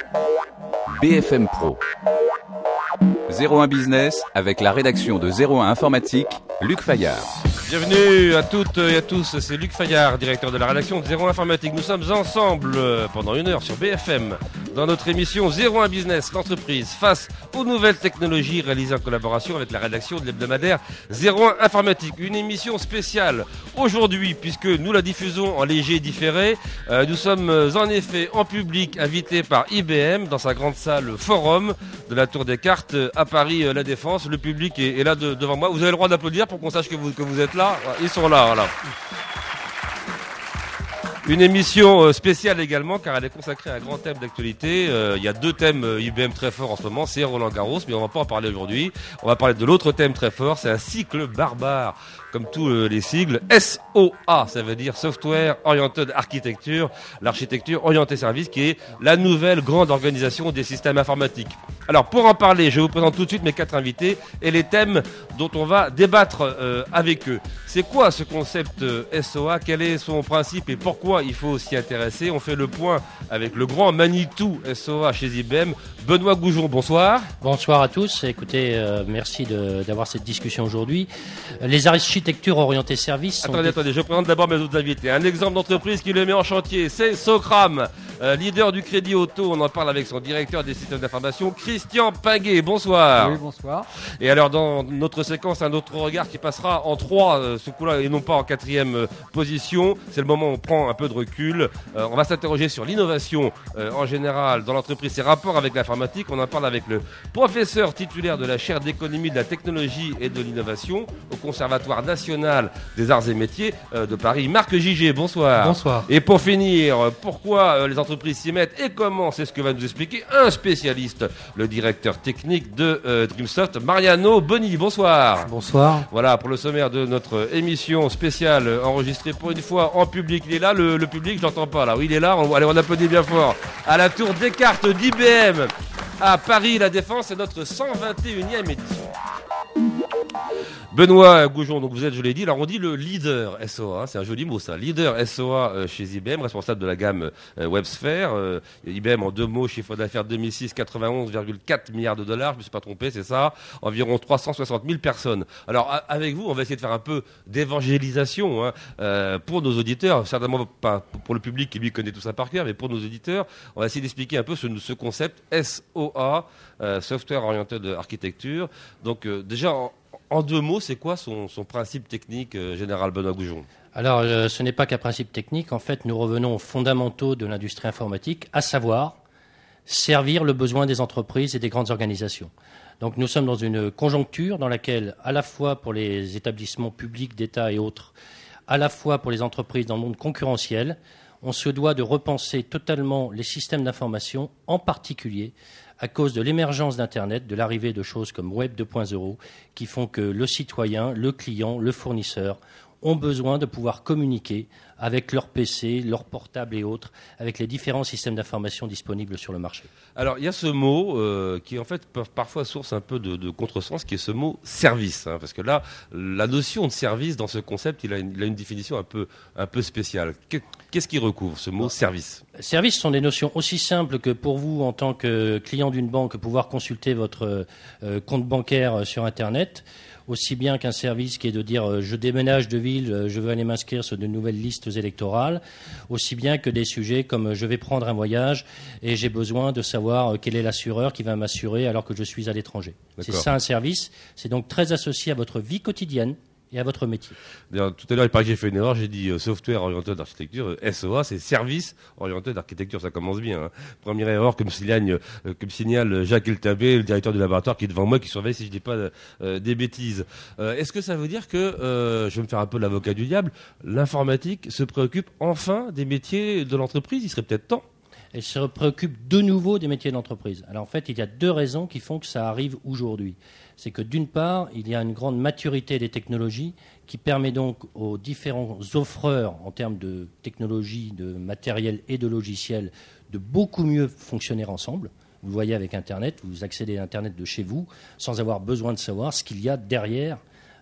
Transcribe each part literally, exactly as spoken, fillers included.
B F M Pro. zéro un Business avec la rédaction de zéro un Informatique, Luc Fayard. Bienvenue à toutes et à tous, c'est Luc Fayard, directeur de la rédaction de zéro un Informatique. Nous sommes ensemble pendant une heure sur B F M dans notre émission zéro un Business, l'entreprise face aux nouvelles technologies, réalisée en collaboration avec la rédaction de l'hebdomadaire zéro un Informatique. Une émission spéciale aujourd'hui puisque nous la diffusons en léger différé. Euh, nous sommes en effet en public invités par I B M dans sa grande salle Forum de la Tour des Cartes à Paris La Défense. Le public est, est là de, devant moi. Vous avez le droit d'applaudir pour qu'on sache que vous, que vous êtes là. Ils sont là, voilà. Une émission spéciale également car elle est consacrée à un grand thème d'actualité. Euh, il y a deux thèmes I B M très forts en ce moment, c'est Roland Garros, mais on va pas en parler aujourd'hui. On va parler de l'autre thème très fort, c'est un cycle barbare, comme tous les sigles. S O A, ça veut dire Software Oriented Architecture, l'architecture orientée service, qui est la nouvelle grande organisation des systèmes informatiques. Alors pour en parler, je vous présente tout de suite mes quatre invités et les thèmes dont on va débattre euh, avec eux. C'est quoi ce concept euh, S O A? Quel est son principe et pourquoi il faut s'y intéresser? On fait le point avec le grand Manitou S O A chez I B M, Benoît Goujon. Bonsoir. Bonsoir à tous. Écoutez, euh, merci de, d'avoir cette discussion aujourd'hui. Les architectures orientées services sont... Attendez, des... attendez, je présente d'abord mes autres invités. Un exemple d'entreprise qui le met en chantier, c'est Socram, euh, leader du crédit auto. On en parle avec son directeur des systèmes d'information, Christian Pinguet. Bonsoir. Oui, bonsoir. Et alors, dans notre séquence, un autre regard qui passera en trois, euh, ce coup-là, et non pas en quatrième euh, position. C'est le moment où on prend un peu de recul. Euh, on va s'interroger sur l'innovation euh, en général dans l'entreprise, ses rapports avec l'informatique. On en parle avec le professeur titulaire de la chaire d'économie de la technologie et de l'innovation au Conservatoire national des arts et métiers euh, de Paris, Marc Gigé. Bonsoir. Bonsoir. Et pour finir, pourquoi euh, les entreprises s'y mettent et comment, c'est ce que va nous expliquer un spécialiste, le directeur technique de euh, Dreamsoft, Mariano Boni. Bonsoir. Bonsoir. Voilà pour le sommaire de notre émission spéciale euh, enregistrée pour une fois en public. Il est là, le, le public, je l'entends pas là. Oui, il est là. On, allez, on applaudit bien fort. À la Tour des Cartes d'I B M à Paris La Défense, c'est notre cent vingt et unième édition. Benoît Goujon, donc vous êtes, je l'ai dit, alors on dit le leader S O A, c'est un joli mot ça, leader S O A euh, chez I B M, responsable de la gamme euh, WebSphere. Euh, I B M en deux mots, chiffre d'affaires deux mille six, quatre-vingt-onze virgule quatre milliards de dollars, je ne me suis pas trompé, c'est ça, environ trois cent soixante mille personnes. Alors a- avec vous, on va essayer de faire un peu d'évangélisation hein, euh, pour nos auditeurs, certainement pas pour le public qui lui connaît tout ça par cœur, mais pour nos auditeurs, on va essayer d'expliquer un peu ce, ce concept S O A, euh, Software Oriented Architecture. Donc euh, déjà, en, En deux mots, c'est quoi son, son principe technique euh, général, Benoît Goujon? Alors, euh, ce n'est pas qu'un principe technique. En fait, nous revenons aux fondamentaux de l'industrie informatique, à savoir servir le besoin des entreprises et des grandes organisations. Donc, nous sommes dans une conjoncture dans laquelle, à la fois pour les établissements publics, d'État et autres, à la fois pour les entreprises dans le monde concurrentiel, on se doit de repenser totalement les systèmes d'information, en particulier à cause de l'émergence d'Internet, de l'arrivée de choses comme Web deux point zéro, qui font que le citoyen, le client, le fournisseur ont besoin de pouvoir communiquer avec leur P C, leur portable et autres, avec les différents systèmes d'information disponibles sur le marché. Alors, il y a ce mot euh, qui, en fait, peut parfois source un peu de, de contresens, qui est ce mot service. Hein, parce que là, la notion de service, dans ce concept, il a une, il a une définition un peu, un peu spéciale. Que, qu'est-ce qui recouvre ce mot service? Services sont des notions aussi simples que pour vous, en tant que client d'une banque, pouvoir consulter votre euh, compte bancaire sur Internet, aussi bien qu'un service qui est de dire euh, je déménage de ville, euh, je veux aller m'inscrire sur de nouvelles listes électorales, aussi bien que des sujets comme euh, je vais prendre un voyage et j'ai besoin de savoir euh, quel est l'assureur qui va m'assurer alors que je suis à l'étranger. D'accord. C'est ça un service, c'est donc très associé à votre vie quotidienne et à votre métier. D'ailleurs, tout à l'heure, il paraît que j'ai fait une erreur, j'ai dit euh, Software Oriented Architecture, euh, S O A, c'est Service Oriented Architecture, ça commence bien. Hein. Première erreur, comme signale, euh, comme signale Jacques Eltabé, le directeur du laboratoire qui est devant moi, qui surveille si je dis pas euh, des bêtises. Euh, est-ce que ça veut dire que, euh, je vais me faire un peu l'avocat du diable, l'informatique se préoccupe enfin des métiers de l'entreprise? Il serait peut-être temps. Elle se préoccupe de nouveau des métiers de l'entreprise. Alors en fait, il y a deux raisons qui font que ça arrive aujourd'hui. C'est que d'une part, il y a une grande maturité des technologies qui permet donc aux différents offreurs en termes de technologie, de matériel et de logiciel de beaucoup mieux fonctionner ensemble. Vous le voyez avec Internet, vous accédez à Internet de chez vous sans avoir besoin de savoir ce qu'il y a derrière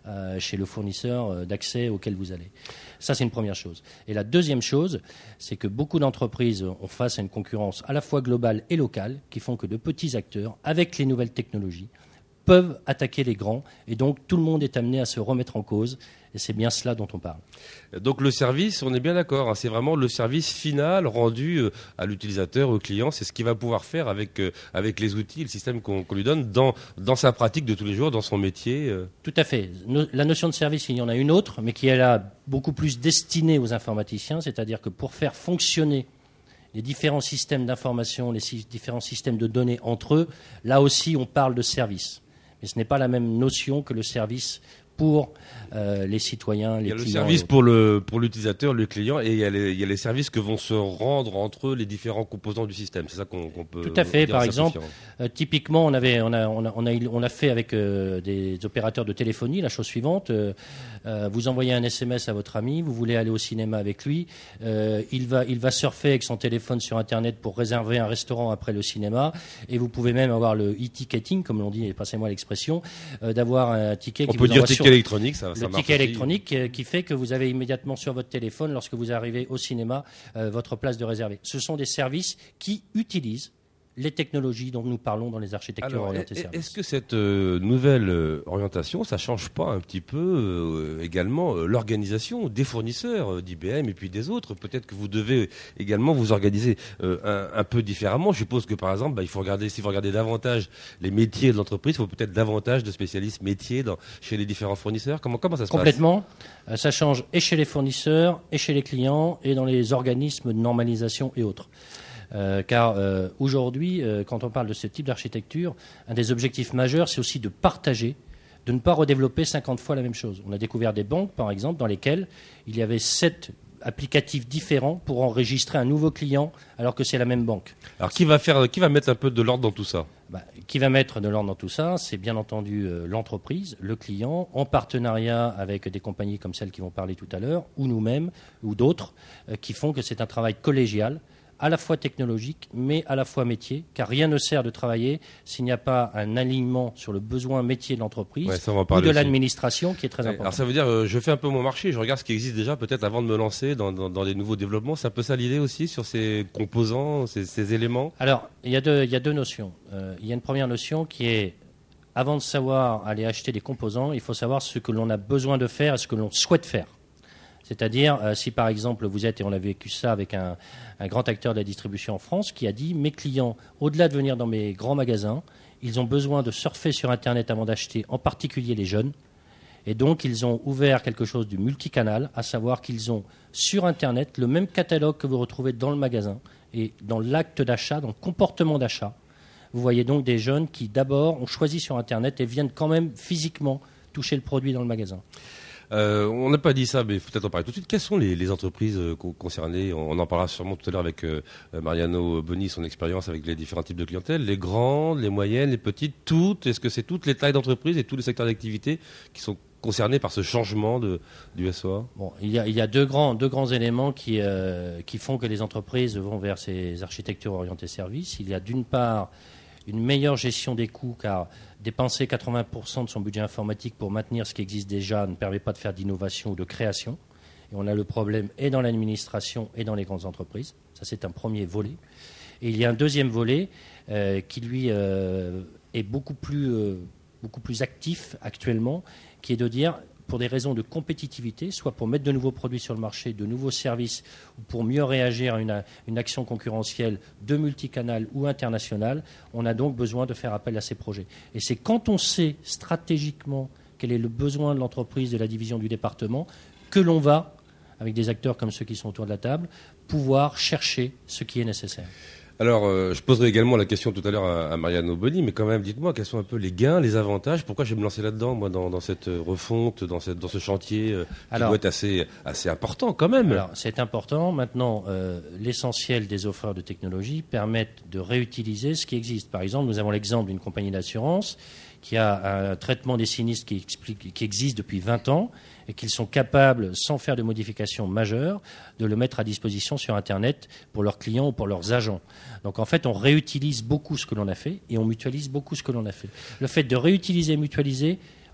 euh, chez le fournisseur euh, d'accès auquel vous allez. Ça, c'est une première chose. Et la deuxième chose, c'est que beaucoup d'entreprises ont face à une concurrence à la fois globale et locale, qui font que de petits acteurs, avec les nouvelles technologies, peuvent attaquer les grands. Et donc, tout le monde est amené à se remettre en cause. Et c'est bien cela dont on parle. Donc le service, on est bien d'accord, hein, c'est vraiment le service final rendu euh, à l'utilisateur, au client. C'est ce qu'il va pouvoir faire avec, euh, avec les outils, le système qu'on, qu'on lui donne dans, dans sa pratique de tous les jours, dans son métier. Euh. Tout à fait. No- la notion de service, il y en a une autre, mais qui est là beaucoup plus destinée aux informaticiens. C'est-à-dire que pour faire fonctionner les différents systèmes d'information, les si- différents systèmes de données entre eux, là aussi on parle de service. Mais ce n'est pas la même notion que le service pour euh, les citoyens, les clients. Il y a le service pour, le, pour l'utilisateur, le client, et il y, a les, il y a les services que vont se rendre entre eux les différents composants du système. C'est ça qu'on, qu'on peut Tout à fait. dire Par à exemple, simplifiant. euh, typiquement, on, avait, on, a, on, a, on, a, on a fait avec euh, des opérateurs de téléphonie la chose suivante. Euh, euh, vous envoyez un S M S à votre ami, vous voulez aller au cinéma avec lui. Euh, il, va, il va surfer avec son téléphone sur Internet pour réserver un restaurant après le cinéma. Et vous pouvez même avoir le e-ticketing, comme l'on dit, et passez-moi l'expression, euh, d'avoir un ticket On qui peut vous dire envoie ticket sur... électronique, ça, ça Le marche ticket aussi. électronique euh, qui fait que vous avez immédiatement sur votre téléphone, lorsque vous arrivez au cinéma, euh, votre place de réservée. Ce sont des services qui utilisent les technologies dont nous parlons dans les architectures Alors, orientées est- services. est-ce que cette euh, nouvelle euh, orientation, ça change pas un petit peu euh, également euh, l'organisation des fournisseurs euh, d'I B M et puis des autres? Peut-être que vous devez également vous organiser euh, un, un peu différemment. Je suppose que par exemple, bah, il faut regarder, si vous regardez davantage les métiers de l'entreprise, il faut peut-être davantage de spécialistes métiers dans, chez les différents fournisseurs. Comment, comment ça se Complètement. Euh, ça change et chez les fournisseurs, et chez les clients, et dans les organismes de normalisation et autres. Euh, car euh, aujourd'hui, euh, quand on parle de ce type d'architecture, un des objectifs majeurs, c'est aussi de partager, de ne pas redévelopper cinquante fois la même chose. On a découvert des banques, par exemple, dans lesquelles il y avait sept applicatifs différents pour enregistrer un nouveau client, alors que c'est la même banque. Alors qui va faire, qui va mettre un peu de l'ordre dans tout ça? Bah, qui va mettre de l'ordre dans tout ça? C'est bien entendu euh, l'entreprise, le client, en partenariat avec des compagnies comme celles qui vont parler tout à l'heure, ou nous-mêmes, ou d'autres, euh, qui font que c'est un travail collégial, à la fois technologique, mais à la fois métier, car rien ne sert de travailler s'il n'y a pas un alignement sur le besoin métier de l'entreprise Ouais, ça, on va en ou parler de aussi. l'administration, qui est très Ouais, important. alors ça veut dire, euh, je fais un peu mon marché, je regarde ce qui existe déjà, peut-être avant de me lancer dans, dans, dans des nouveaux développements. C'est un peu ça l'idée aussi sur ces composants, ces, ces éléments. Alors, il y a deux, il y a deux notions. Euh, il y a une première notion qui est, avant de savoir aller acheter des composants, il faut savoir ce que l'on a besoin de faire et ce que l'on souhaite faire. C'est-à-dire, euh, si par exemple vous êtes, et on a vécu ça avec un, un grand acteur de la distribution en France, qui a dit, mes clients, au-delà de venir dans mes grands magasins, ils ont besoin de surfer sur Internet avant d'acheter, en particulier les jeunes. Et donc, ils ont ouvert quelque chose du multicanal, à savoir qu'ils ont sur Internet le même catalogue que vous retrouvez dans le magasin et dans l'acte d'achat, dans le comportement d'achat. Vous voyez donc des jeunes qui, d'abord, ont choisi sur Internet et viennent quand même physiquement toucher le produit dans le magasin. Euh, on n'a pas dit ça, mais il faut peut-être en parler tout de suite. Quelles sont les, les entreprises euh, co- concernées? On en parlera sûrement tout à l'heure avec euh, Mariano Boni, son expérience avec les différents types de clientèle. Les grandes, les moyennes, les petites, toutes. Est-ce que c'est toutes les tailles d'entreprises et tous les secteurs d'activité qui sont concernés par ce changement de, du S O A? Bon, il y a, il y a deux, grands, deux grands éléments qui, euh, qui font que les entreprises vont vers ces architectures orientées services. Il y a d'une part une meilleure gestion des coûts, car dépenser quatre-vingts pour cent de son budget informatique pour maintenir ce qui existe déjà ne permet pas de faire d'innovation ou de création. Et on a le problème et dans l'administration et dans les grandes entreprises. Ça, c'est un premier volet. Et il y a un deuxième volet euh, qui, lui, euh, est beaucoup plus, euh, beaucoup plus actif actuellement, qui est de dire, pour des raisons de compétitivité, soit pour mettre de nouveaux produits sur le marché, de nouveaux services, ou pour mieux réagir à une, une action concurrentielle de multicanal ou internationale, on a donc besoin de faire appel à ces projets. Et c'est quand on sait stratégiquement quel est le besoin de l'entreprise, de la division du département, que l'on va, avec des acteurs comme ceux qui sont autour de la table, pouvoir chercher ce qui est nécessaire. Alors, euh, je poserai également la question tout à l'heure à, à Mariano Boni, mais quand même, dites-moi, quels sont un peu les gains, les avantages? Pourquoi je vais me lancer là-dedans, moi, dans, dans cette refonte, dans, cette, dans ce chantier euh, qui Alors, doit être assez, assez important quand même? Alors, c'est important. Maintenant, euh, l'essentiel des offreurs de technologie permettent de réutiliser ce qui existe. Par exemple, nous avons l'exemple d'une compagnie d'assurance qui a un traitement des sinistres qui, explique, qui existe depuis vingt ans et qu'ils sont capables, sans faire de modifications majeures, de le mettre à disposition sur Internet pour leurs clients ou pour leurs agents. Donc en fait, on réutilise beaucoup ce que l'on a fait et on mutualise beaucoup ce que l'on a fait. Le fait de réutiliser et mutualiser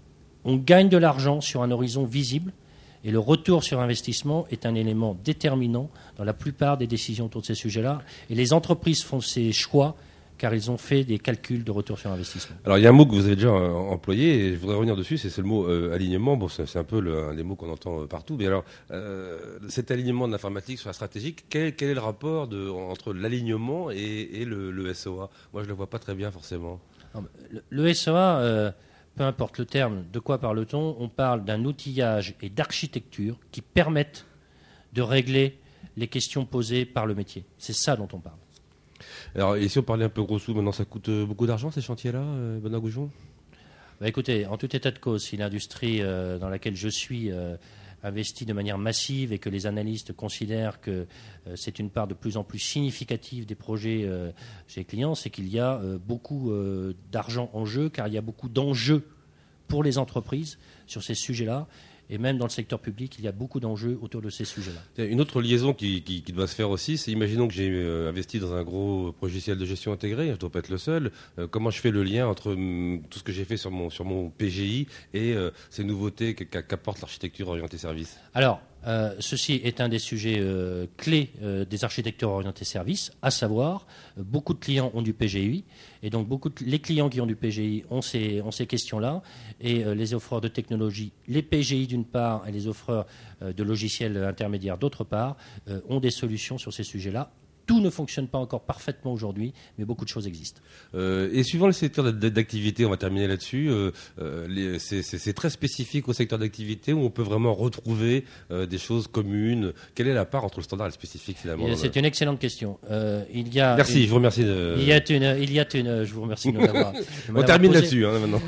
on gagne de l'argent sur un horizon visible. Et le retour sur investissement est un élément déterminant dans la plupart des décisions autour de ces sujets-là. Et les entreprises font ces choix car ils ont fait des calculs de retour sur investissement. Alors il y a un mot que vous avez déjà euh, employé et je voudrais revenir dessus, c'est, c'est le mot euh, alignement. Bon, c'est, c'est un peu le, un des mots qu'on entend euh, partout. Mais alors, euh, cet alignement de l'informatique sur la stratégique, quel, quel est le rapport de, entre l'alignement et, et le, le S O A ? Moi, je ne le vois pas très bien forcément. Non, le, le S O A, euh, peu importe le terme, de quoi parle-t-on ? On parle d'un outillage et d'architecture qui permettent de régler les questions posées par le métier. C'est ça dont on parle. Alors, et si on parlait un peu gros sous, maintenant, ça coûte beaucoup d'argent, ces chantiers-là, euh, Benoît Goujon ? Bah, écoutez, en tout état de cause, si l'industrie euh, dans laquelle je suis euh, investit de manière massive et que les analystes considèrent que euh, c'est une part de plus en plus significative des projets euh, chez les clients, c'est qu'il y a euh, beaucoup euh, d'argent en jeu, car il y a beaucoup d'enjeux pour les entreprises sur ces sujets-là. Et même dans le secteur public, il y a beaucoup d'enjeux autour de ces sujets-là. Une autre liaison qui, qui, qui doit se faire aussi, c'est imaginons que j'ai euh, investi dans un gros logiciel de gestion intégré, je ne dois pas être le seul. Euh, comment je fais le lien entre hum, tout ce que j'ai fait sur mon, sur mon P G I et euh, ces nouveautés qu'apporte l'architecture orientée service ? Alors, euh, ceci est un des sujets euh, clés euh, des architectures orientées services, à savoir, euh, beaucoup de clients ont du P G I, et donc beaucoup de, les clients qui ont du P G I ont ces, ont ces questions-là, et euh, les offreurs de technologie, les P G I d'une part, et les offreurs euh, de logiciels intermédiaires d'autre part, euh, ont des solutions sur ces sujets-là. Tout ne fonctionne pas encore parfaitement aujourd'hui, mais beaucoup de choses existent. Euh, et suivant le secteur d'activité, on va terminer là-dessus, euh, euh, les, c'est, c'est, c'est très spécifique au secteur d'activité où on peut vraiment retrouver euh, des choses communes. Quelle est la part entre le standard et le spécifique finalement ? Et c'est une excellente question. Euh, il y a Merci, une, je vous remercie. De... Il y a une, il y a une, je vous remercie de nous avoir. On termine posé. Là-dessus hein, maintenant.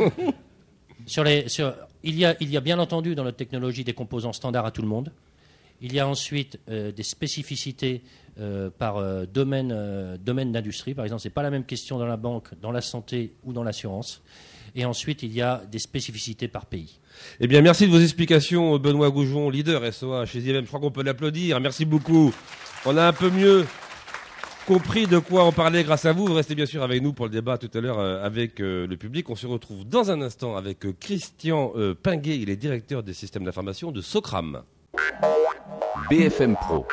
Sur les, sur, il y a, il y a bien entendu dans notre technologie des composants standards à tout le monde. Il y a ensuite euh, des spécificités euh, par euh, domaine, euh, domaine d'industrie. Par exemple, ce n'est pas la même question dans la banque, dans la santé ou dans l'assurance. Et ensuite, il y a des spécificités par pays. Eh bien, merci de vos explications, Benoît Goujon, leader S O A chez I B M. Je crois qu'on peut l'applaudir. Merci beaucoup. On a un peu mieux compris de quoi on parlait grâce à vous. Vous restez bien sûr avec nous pour le débat tout à l'heure euh, avec euh, le public. On se retrouve dans un instant avec euh, Christian euh, Pinguet. Il est directeur des systèmes d'information de Socram. B F M Pro.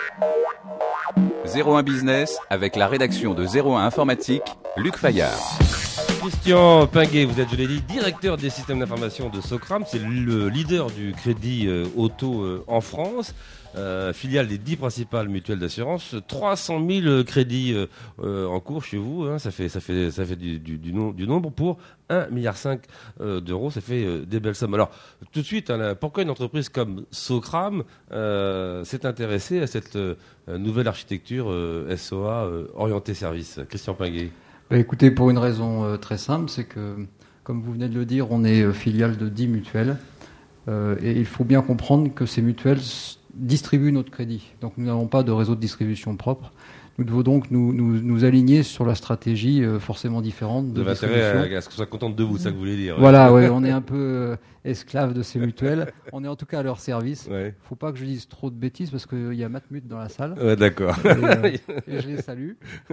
zéro un Business avec la rédaction de zéro un Informatique, Luc Fayard. Christian Pinguet, vous êtes, je l'ai dit, directeur des systèmes d'information de Socram. C'est le leader du crédit euh, auto euh, en France. Euh, filiale des dix principales mutuelles d'assurance, trois cent mille crédits euh, euh, en cours chez vous, hein, ça fait, ça fait, ça fait du, du, du, nom, du nombre pour un virgule cinq milliard euh, d'euros, ça fait euh, des belles sommes. Alors, tout de suite, hein, pourquoi une entreprise comme Socram euh, s'est intéressée à cette euh, nouvelle architecture euh, S O A euh, orientée service ? Christian Pinguet. Bah, écoutez, pour une raison euh, très simple, c'est que, comme vous venez de le dire, on est euh, filiale de dix mutuelles, euh, et il faut bien comprendre que ces mutuelles distribuent notre crédit. Donc nous n'avons pas de réseau de distribution propre. Nous devons donc nous, nous, nous aligner sur la stratégie euh, forcément différente de vous distribution. Vous avez intérêt à, à ce qu'on soit contente de vous, c'est ça que vous voulez dire. Voilà, ouais, on est un peu euh, esclave de ces mutuelles. On est en tout cas à leur service. Il ouais. ne faut pas que je dise trop de bêtises parce qu'il y a Matmut dans la salle. Ouais, d'accord. Et, euh, et je les salue.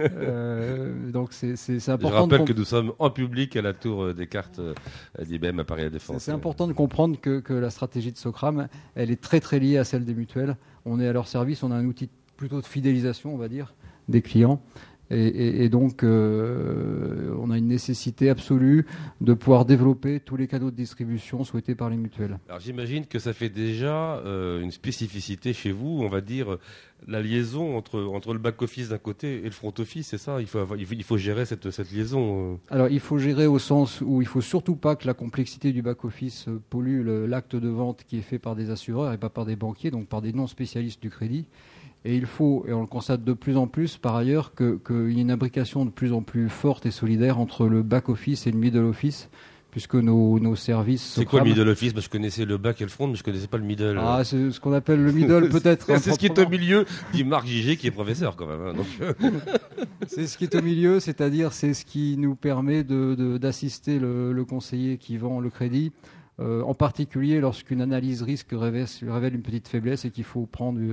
Euh, donc c'est, c'est, c'est important. Je rappelle de comp- que nous sommes en public à la tour des cartes d'I B M à Paris La Défense. C'est, c'est important de comprendre que, que la stratégie de Socram, elle est très très liée à celle des mutuelles. On est à leur service, on a un outil plutôt de fidélisation, on va dire, des clients. Et, et, et donc, euh, on a une nécessité absolue de pouvoir développer tous les canaux de distribution souhaités par les mutuelles. Alors j'imagine que ça fait déjà euh, une spécificité chez vous, on va dire la liaison entre, entre le back-office d'un côté et le front-office, c'est ça ? Il faut, avoir, il faut, il faut gérer cette, cette liaison. Euh. Alors il faut gérer au sens où il ne faut surtout pas que la complexité du back-office pollue le, l'acte de vente qui est fait par des assureurs et pas par des banquiers, donc par des non-spécialistes du crédit. Et il faut, et on le constate de plus en plus par ailleurs, que, qu'il y ait une imbrication de plus en plus forte et solidaire entre le back-office et le middle-office, puisque nos, nos services... C'est quoi le middle-office ? Bah, je connaissais le back et le front, mais je ne connaissais pas le middle. Ah, c'est ce qu'on appelle le middle peut-être. C'est, c'est ce qui est au milieu, dit Marc Gigé, qui est professeur quand même. Hein, donc. C'est ce qui est au milieu, c'est-à-dire c'est ce qui nous permet de, de, d'assister le, le conseiller qui vend le crédit, euh, en particulier lorsqu'une analyse risque révèle, révèle une petite faiblesse et qu'il faut prendre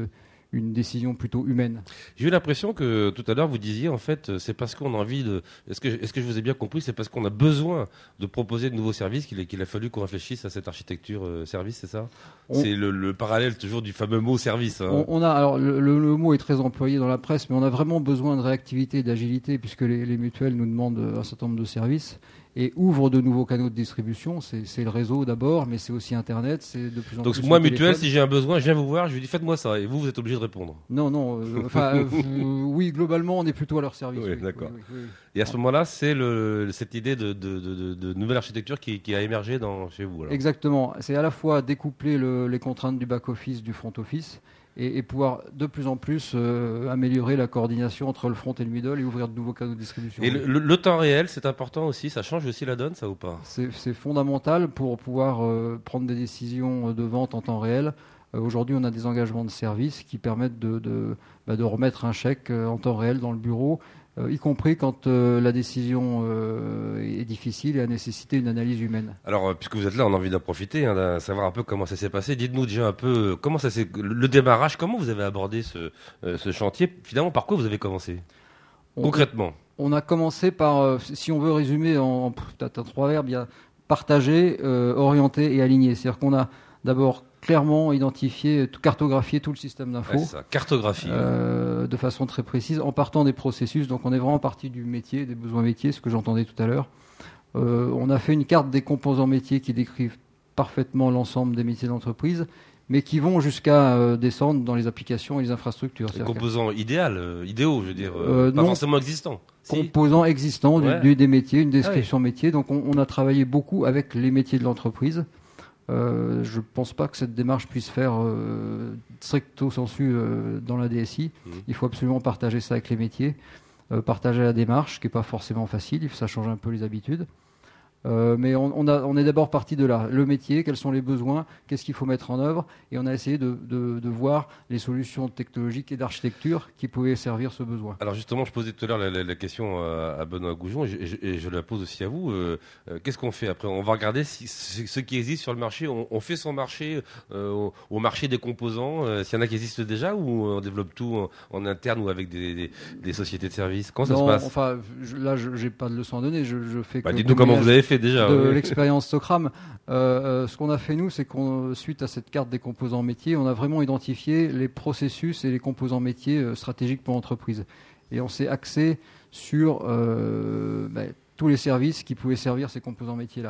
une décision plutôt humaine. J'ai eu l'impression que tout à l'heure vous disiez en fait c'est parce qu'on a envie de. Est-ce que est-ce que je vous ai bien compris? C'est parce qu'on a besoin de proposer de nouveaux services qu'il a, qu'il a fallu qu'on réfléchisse à cette architecture euh, service, c'est ça? on... C'est le, le parallèle toujours du fameux mot service. Hein. On, on a alors le, le, le mot est très employé dans la presse, mais on a vraiment besoin de réactivité et d'agilité puisque les, les mutuelles nous demandent un certain nombre de services. Et ouvre de nouveaux canaux de distribution. C'est, c'est le réseau d'abord, mais c'est aussi Internet. C'est de plus en Donc plus. Donc moi, mutuelle, si j'ai un besoin, je viens vous voir, je lui dis faites-moi ça. Et vous, vous êtes obligé de répondre. Non, non. Euh, enfin, euh, oui, globalement, on est plutôt à leur service. Oui, oui, d'accord. Oui, oui, oui. Et à ce moment-là, c'est le, cette idée de, de, de, de nouvelle architecture qui, qui a émergé dans, chez vous. Alors. Exactement. C'est à la fois découpler le, les contraintes du back-office, du front-office, et, et pouvoir de plus en plus euh, améliorer la coordination entre le front et le middle et ouvrir de nouveaux canaux de distribution. Et le, le, le temps réel, c'est important aussi. Ça change aussi la donne, ça ou pas? C'est, c'est fondamental pour pouvoir euh, prendre des décisions de vente en temps réel. Euh, aujourd'hui, on a des engagements de service qui permettent de, de, bah, de remettre un chèque euh, en temps réel dans le bureau, euh, y compris quand euh, la décision euh, est difficile et a nécessité une analyse humaine. Alors, euh, puisque vous êtes là, on a envie d'en profiter, hein, de savoir un peu comment ça s'est passé. Dites-nous déjà un peu comment ça s'est, le, le démarrage, comment vous avez abordé ce, euh, ce chantier. Finalement, par quoi vous avez commencé on, concrètement? On a commencé par, euh, si on veut résumer en, en peut-être trois verbes, il y a partager, euh, orienter et aligner. C'est-à-dire qu'on a d'abord clairement identifié, cartographié tout le système d'info, ouais, ça, cartographie, euh, ouais. de façon très précise, en partant des processus. Donc on est vraiment parti du métier, des besoins métiers, ce que j'entendais tout à l'heure. Euh, on a fait une carte des composants métiers qui décrivent parfaitement l'ensemble des métiers d'entreprise, mais qui vont jusqu'à euh, descendre dans les applications et les infrastructures. Les composants idéal, euh, idéaux, je veux dire, euh, euh, pas non, forcément existants. Composants si. existants ouais. du, du, des métiers, une description ah, oui. métier. Donc on, on a travaillé beaucoup avec les métiers de l'entreprise. Euh, je ne pense pas que cette démarche puisse faire euh, stricto sensu euh, dans la D S I. Mmh. Il faut absolument partager ça avec les métiers, euh, partager la démarche, qui n'est pas forcément facile, ça change un peu les habitudes. Euh, mais on, on, a, on est d'abord parti de là. Le métier, quels sont les besoins, qu'est-ce qu'il faut mettre en œuvre, et on a essayé de, de, de voir les solutions technologiques et d'architecture qui pouvaient servir ce besoin. Alors justement, je posais tout à l'heure la, la, la question à Benoît Goujon, et je, et je, et je la pose aussi à vous. Euh, euh, qu'est-ce qu'on fait après? On va regarder si, ce qui existe sur le marché. On, on fait son marché euh, au, au marché des composants, euh, s'il y en a qui existent déjà, ou on développe tout en, en interne ou avec des, des, des sociétés de services? Comment non, ça se passe? Enfin, je, là, je n'ai pas de leçon à donner. Je, je fais bah, que dites-nous comment vous avez fait déjà. De oui. l'expérience Socram. Euh, euh, ce qu'on a fait, nous, c'est qu'on, suite à cette carte des composants métiers, on a vraiment identifié les processus et les composants métiers euh, stratégiques pour l'entreprise. Et on s'est axé sur euh, bah, tous les services qui pouvaient servir ces composants métiers-là.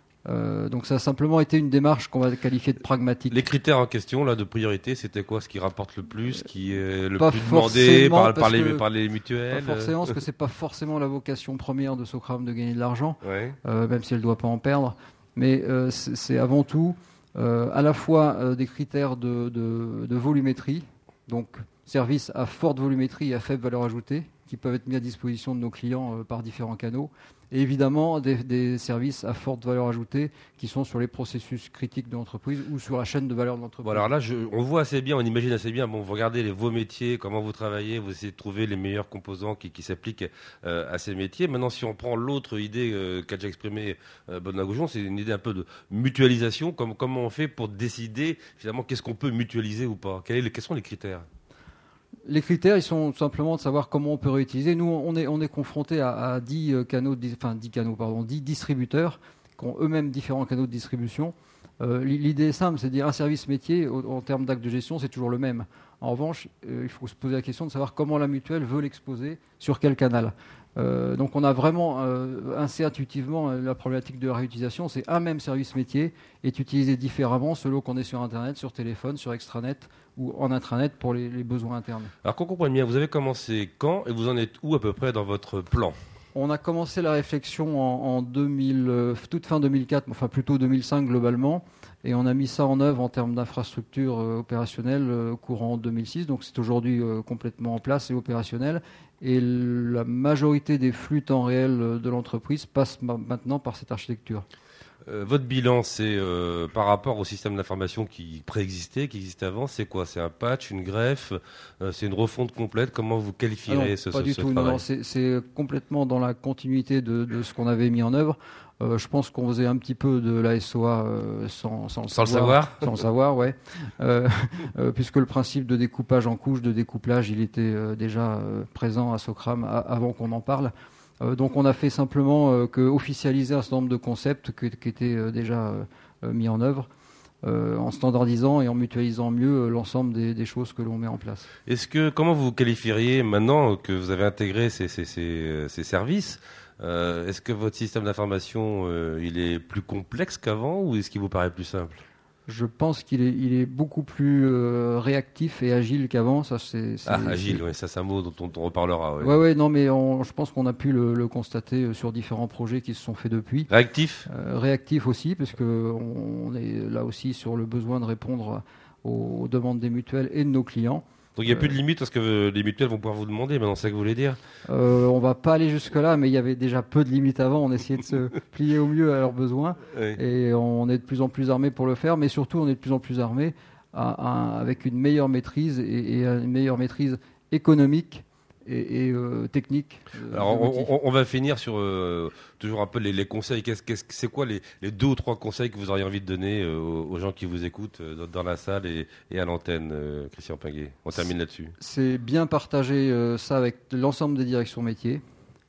Euh, donc ça a simplement été une démarche qu'on va qualifier de pragmatique. Les critères en question là de priorité, c'était quoi? Ce qui rapporte le plus, qui est le pas plus demandé par, par, les, que, par les mutuelles? Pas forcément, parce que c'est pas forcément la vocation première de Socram de gagner de l'argent, ouais. euh, même si elle ne doit pas en perdre. Mais euh, c'est, c'est avant tout euh, à la fois euh, des critères de, de, de volumétrie, donc services à forte volumétrie et à faible valeur ajoutée, qui peuvent être mis à disposition de nos clients euh, par différents canaux. Et évidemment, des, des services à forte valeur ajoutée qui sont sur les processus critiques de l'entreprise ou sur la chaîne de valeur de l'entreprise. Bon, alors là, je, on voit assez bien, on imagine assez bien. Bon, vous regardez les, vos métiers, comment vous travaillez, vous essayez de trouver les meilleurs composants qui, qui s'appliquent euh, à ces métiers. Maintenant, si on prend l'autre idée euh, qu'a déjà exprimée euh, Benoît Goujon, c'est une idée un peu de mutualisation. Comme, comment on fait pour décider finalement qu'est-ce qu'on peut mutualiser ou pas? Quels, est, quels sont les critères? Les critères, ils sont tout simplement de savoir comment on peut réutiliser. Nous, on est, on est confronté à, à dix canaux, enfin dix canaux, pardon, dix distributeurs qui ont eux-mêmes différents canaux de distribution. Euh, l'idée est simple, c'est de dire un service métier, au, en termes d'acte de gestion, c'est toujours le même. En revanche, euh, il faut se poser la question de savoir comment la mutuelle veut l'exposer, sur quel canal. Euh, donc on a vraiment euh, assez intuitivement euh, la problématique de la réutilisation. C'est un même service métier est utilisé différemment selon qu'on est sur Internet, sur téléphone, sur extranet ou en intranet pour les, les besoins internes. Alors qu'on comprenne bien, vous avez commencé quand et vous en êtes où à peu près dans votre plan? On a commencé la réflexion en, en deux mille, euh, toute fin deux mille quatre, enfin plutôt deux mille cinq globalement, et on a mis ça en œuvre en termes d'infrastructure euh, opérationnelle euh, courant deux mille six, donc c'est aujourd'hui euh, complètement en place et opérationnel. Et la majorité des flux temps réel de l'entreprise passe ma- maintenant par cette architecture. Euh, votre bilan, c'est euh, par rapport au système d'information qui préexistait, qui existait avant, c'est quoi? C'est un patch, une greffe, euh, c'est une refonte complète? Comment vous qualifierez ah non, ce, pas ce, du ce tout, travail? non, c'est, c'est complètement dans la continuité de, de ce qu'on avait mis en œuvre. Euh, je pense qu'on faisait un petit peu de la S O A euh, sans, sans, le, Sans savoir, le savoir Sans le savoir, ouais. Euh, euh, puisque le principe de découpage en couches, de découplage, il était euh, déjà euh, présent à Socram a, avant qu'on en parle. Euh, donc on a fait simplement euh, que officialiser un certain nombre de concepts que, qui étaient euh, déjà euh, mis en œuvre. Euh, en standardisant et en mutualisant mieux euh, l'ensemble des, des choses que l'on met en place. Est-ce que, comment vous qualifieriez maintenant que vous avez intégré ces, ces, ces, ces services? Euh, est-ce que votre système d'information euh, il est plus complexe qu'avant ou est-ce qu'il vous paraît plus simple? Je pense qu'il est, il est beaucoup plus euh, réactif et agile qu'avant. Ça, c'est, c'est, ah, agile, c'est... oui, ça c'est un mot dont on, on reparlera. Oui, ouais, ouais, non, mais on, je pense qu'on a pu le, le constater sur différents projets qui se sont faits depuis. Réactif euh, Réactif aussi, parce qu'on est là aussi sur le besoin de répondre aux, aux demandes des mutuelles et de nos clients. Donc il n'y a plus de limite parce que les mutuelles vont pouvoir vous demander, maintenant c'est ça que vous voulez dire? euh, On ne va pas aller jusque-là, mais il y avait déjà peu de limites avant. On essayait de se plier au mieux à leurs besoins. Oui. Et on est de plus en plus armés pour le faire, mais surtout on est de plus en plus armés à, à, avec une meilleure maîtrise et, et une meilleure maîtrise économique et, et euh, technique. Euh, Alors on, on, on va finir sur euh, toujours un peu les, les conseils. Qu'est-ce, qu'est-ce, c'est quoi les, les deux ou trois conseils que vous auriez envie de donner euh, aux, aux gens qui vous écoutent euh, dans la salle et, et à l'antenne, euh, Christian Pinguet? On termine là-dessus. C'est bien partager euh, ça avec l'ensemble des directions métiers.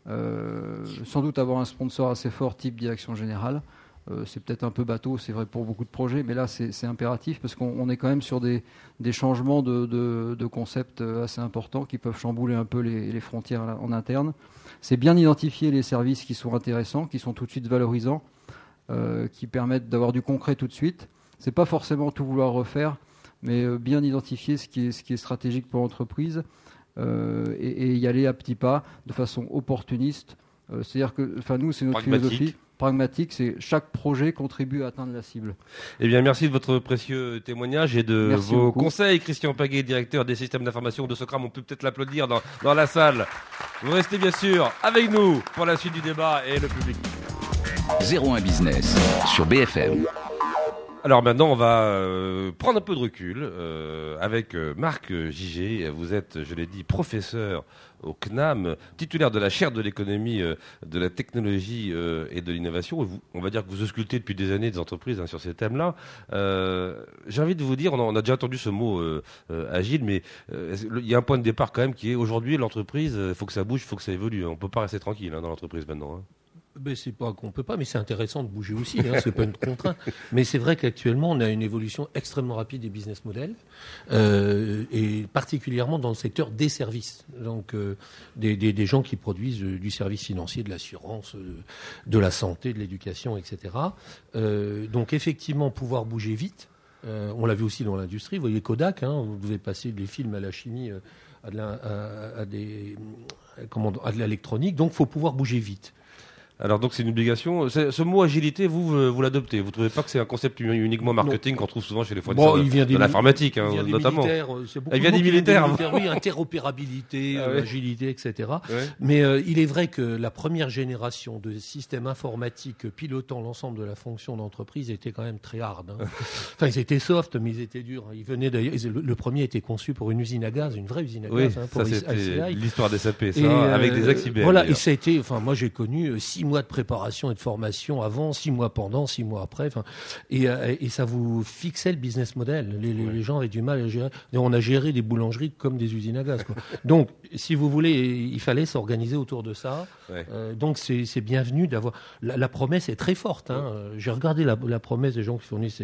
Euh, sans doute avoir un sponsor assez fort, type direction générale. Euh, c'est peut-être un peu bateau, c'est vrai pour beaucoup de projets, mais là c'est, c'est impératif parce qu'on on est quand même sur des, des changements de, de, de concepts assez importants qui peuvent chambouler un peu les, les frontières en interne. C'est bien identifier les services qui sont intéressants, qui sont tout de suite valorisants, euh, qui permettent d'avoir du concret tout de suite. C'est pas forcément tout vouloir refaire, mais euh, bien identifier ce qui est, ce qui est stratégique pour l'entreprise euh, et, et y aller à petits pas, de façon opportuniste. Euh, c'est-à-dire que, enfin nous, c'est notre Pragmatique. philosophie. Pragmatique, c'est chaque projet contribue à atteindre la cible. Eh bien, merci de votre précieux témoignage et de merci vos beaucoup. conseils. Christian Pinguet, directeur des systèmes d'information de Socram, on peut peut-être l'applaudir dans, dans la salle. Vous restez bien sûr avec nous pour la suite du débat et le public. zéro un Business sur B F M. Alors maintenant, on va euh, prendre un peu de recul euh, avec euh, Marc Gigé. Vous êtes, je l'ai dit, professeur au C N A M, titulaire de la chaire de l'économie, euh, de la technologie euh, et de l'innovation. Vous, on va dire que vous auscultez depuis des années des entreprises hein, sur ces thèmes-là. Euh, j'ai envie de vous dire, on a, on a déjà entendu ce mot euh, euh, agile, mais euh, il y a un point de départ quand même qui est aujourd'hui l'entreprise, il faut que ça bouge, il faut que ça évolue. On ne peut pas rester tranquille hein, dans l'entreprise maintenant. Hein. Ben, c'est pas qu'on peut pas, mais c'est intéressant de bouger aussi. Hein, c'est pas une contrainte. Mais c'est vrai qu'actuellement, on a une évolution extrêmement rapide des business models, euh, et particulièrement dans le secteur des services. Donc, euh, des, des, des gens qui produisent euh, du service financier, de l'assurance, euh, de la santé, de l'éducation, et cetera. Euh, donc, effectivement, pouvoir bouger vite. Euh, on l'a vu aussi dans l'industrie. Vous voyez Kodak, hein, vous devez passer des films à la chimie, euh, à, de la, à, à, des, comment, à de l'électronique. Donc, il faut pouvoir bouger vite. Alors donc c'est une obligation. C'est, ce mot agilité, vous vous l'adoptez. Vous trouvez pas que c'est un concept uniquement marketing non. qu'on trouve souvent chez les fournisseurs bon, il vient de, de l'informatique, hein, il vient des notamment. Militaires, c'est beaucoup il vient des militaires. militaires oui, interopérabilité, ah, oui. agilité, et cetera. Ouais. Mais euh, il est vrai que la première génération de systèmes informatiques pilotant l'ensemble de la fonction d'entreprise était quand même très hard. Hein. Enfin, ils étaient soft, mais ils étaient durs. Ils venaient d'ailleurs. Le, le premier était conçu pour une usine à gaz, une vraie usine à oui, gaz, hein, pour ça c'était I C I. l'histoire des S A P, ça, et, euh, avec des axes I B M. Voilà, d'ailleurs. et ça a été. Enfin, moi j'ai connu six mois de préparation et de formation avant, six mois pendant, six mois après. Enfin, et, et ça vous fixait le business model. Les, les, ouais. les gens avaient du mal à gérer. Et on a géré des boulangeries comme des usines à gaz. Quoi. Donc, si vous voulez, il fallait s'organiser autour de ça. Ouais. Euh, donc, c'est, c'est bienvenu d'avoir. La, la promesse est très forte. Hein. Ouais. J'ai regardé la, la promesse des gens qui fournissent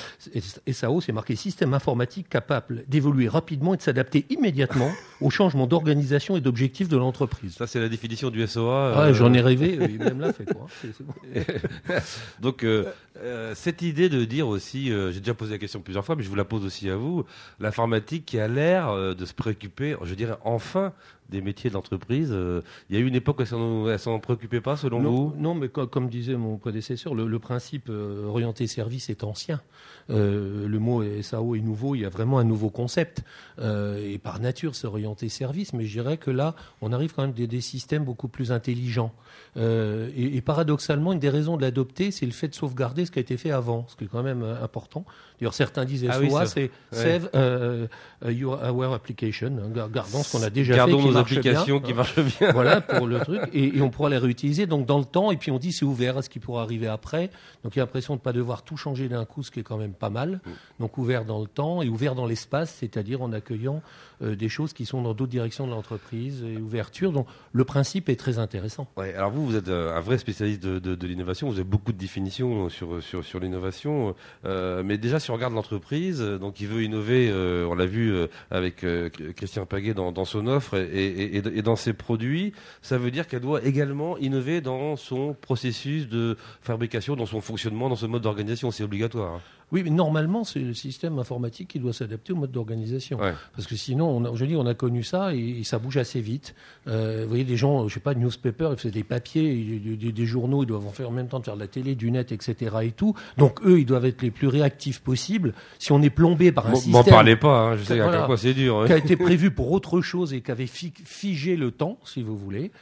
S A O, c'est marqué système informatique capable d'évoluer rapidement et de s'adapter immédiatement aux changements d'organisation et d'objectifs de l'entreprise. Ça, c'est la définition du S O A. Euh... Ouais, j'en ai rêvé. Et même là, fait quoi. C'est, c'est bon. Donc, euh, Euh, cette idée de dire aussi, euh, j'ai déjà posé la question plusieurs fois, mais je vous la pose aussi à vous, l'informatique qui a l'air euh, de se préoccuper, je dirais enfin, des métiers d'entreprise. Euh, il y a eu une époque où elles ne s'en préoccupaient pas, selon non, vous? Non, mais comme, comme disait mon prédécesseur, le, le principe euh, orienté service est ancien. Euh, le mot S A O est nouveau, il y a vraiment un nouveau concept. Euh, et par nature, c'est orienté service, mais je dirais que là, on arrive quand même des, des systèmes beaucoup plus intelligents. Euh, et, et paradoxalement, une des raisons de l'adopter, c'est le fait de sauvegarder ce qui a été fait avant, ce qui est quand même euh, important. D'ailleurs, certains disent S O A, ah oui, c'est ouais. Save euh, Your Our Application, hein, gardons ce qu'on a déjà Gardons fait, qui nos marche applications bien, qui marchent bien. Voilà, pour le truc. Et, et on pourra les réutiliser donc dans le temps. Et puis on dit c'est ouvert à ce qui pourra arriver après. Donc il y a l'impression de ne pas devoir tout changer d'un coup, ce qui est quand même pas mal. Donc ouvert dans le temps et ouvert dans l'espace, c'est-à-dire en accueillant euh, des choses qui sont dans d'autres directions de l'entreprise et ouverture. Donc le principe est très intéressant. Ouais, alors vous, vous êtes un vrai spécialiste de, de, de l'innovation. Vous avez beaucoup de définitions sur, sur, sur l'innovation. Euh, mais déjà, si on regarde l'entreprise, donc il veut innover, euh, on l'a vu euh, avec euh, Christian Paguet dans, dans son offre et, et, et, et dans ses produits, ça veut dire qu'elle doit également innover dans son processus de fabrication, dans son fonctionnement, dans ce mode d'organisation. C'est obligatoire. Hein. Oui, mais normalement, c'est le système informatique qui doit s'adapter au mode d'organisation. Ouais. Parce que sinon, on a, je dis, on a connu ça et, et ça bouge assez vite. Euh, vous voyez, des gens, je sais pas, newspaper, ils faisaient des papiers, des, des, des journaux, ils doivent en faire en même temps de faire de la télé, du net, et cetera et tout. Donc eux, ils doivent être les plus réactifs possibles. Si on est plombé par un bon, système... M'en parlez pas, hein, je sais voilà, à quel point c'est dur. Ouais. Qui a été prévu pour autre chose et qui avait fi- figé le temps, si vous voulez.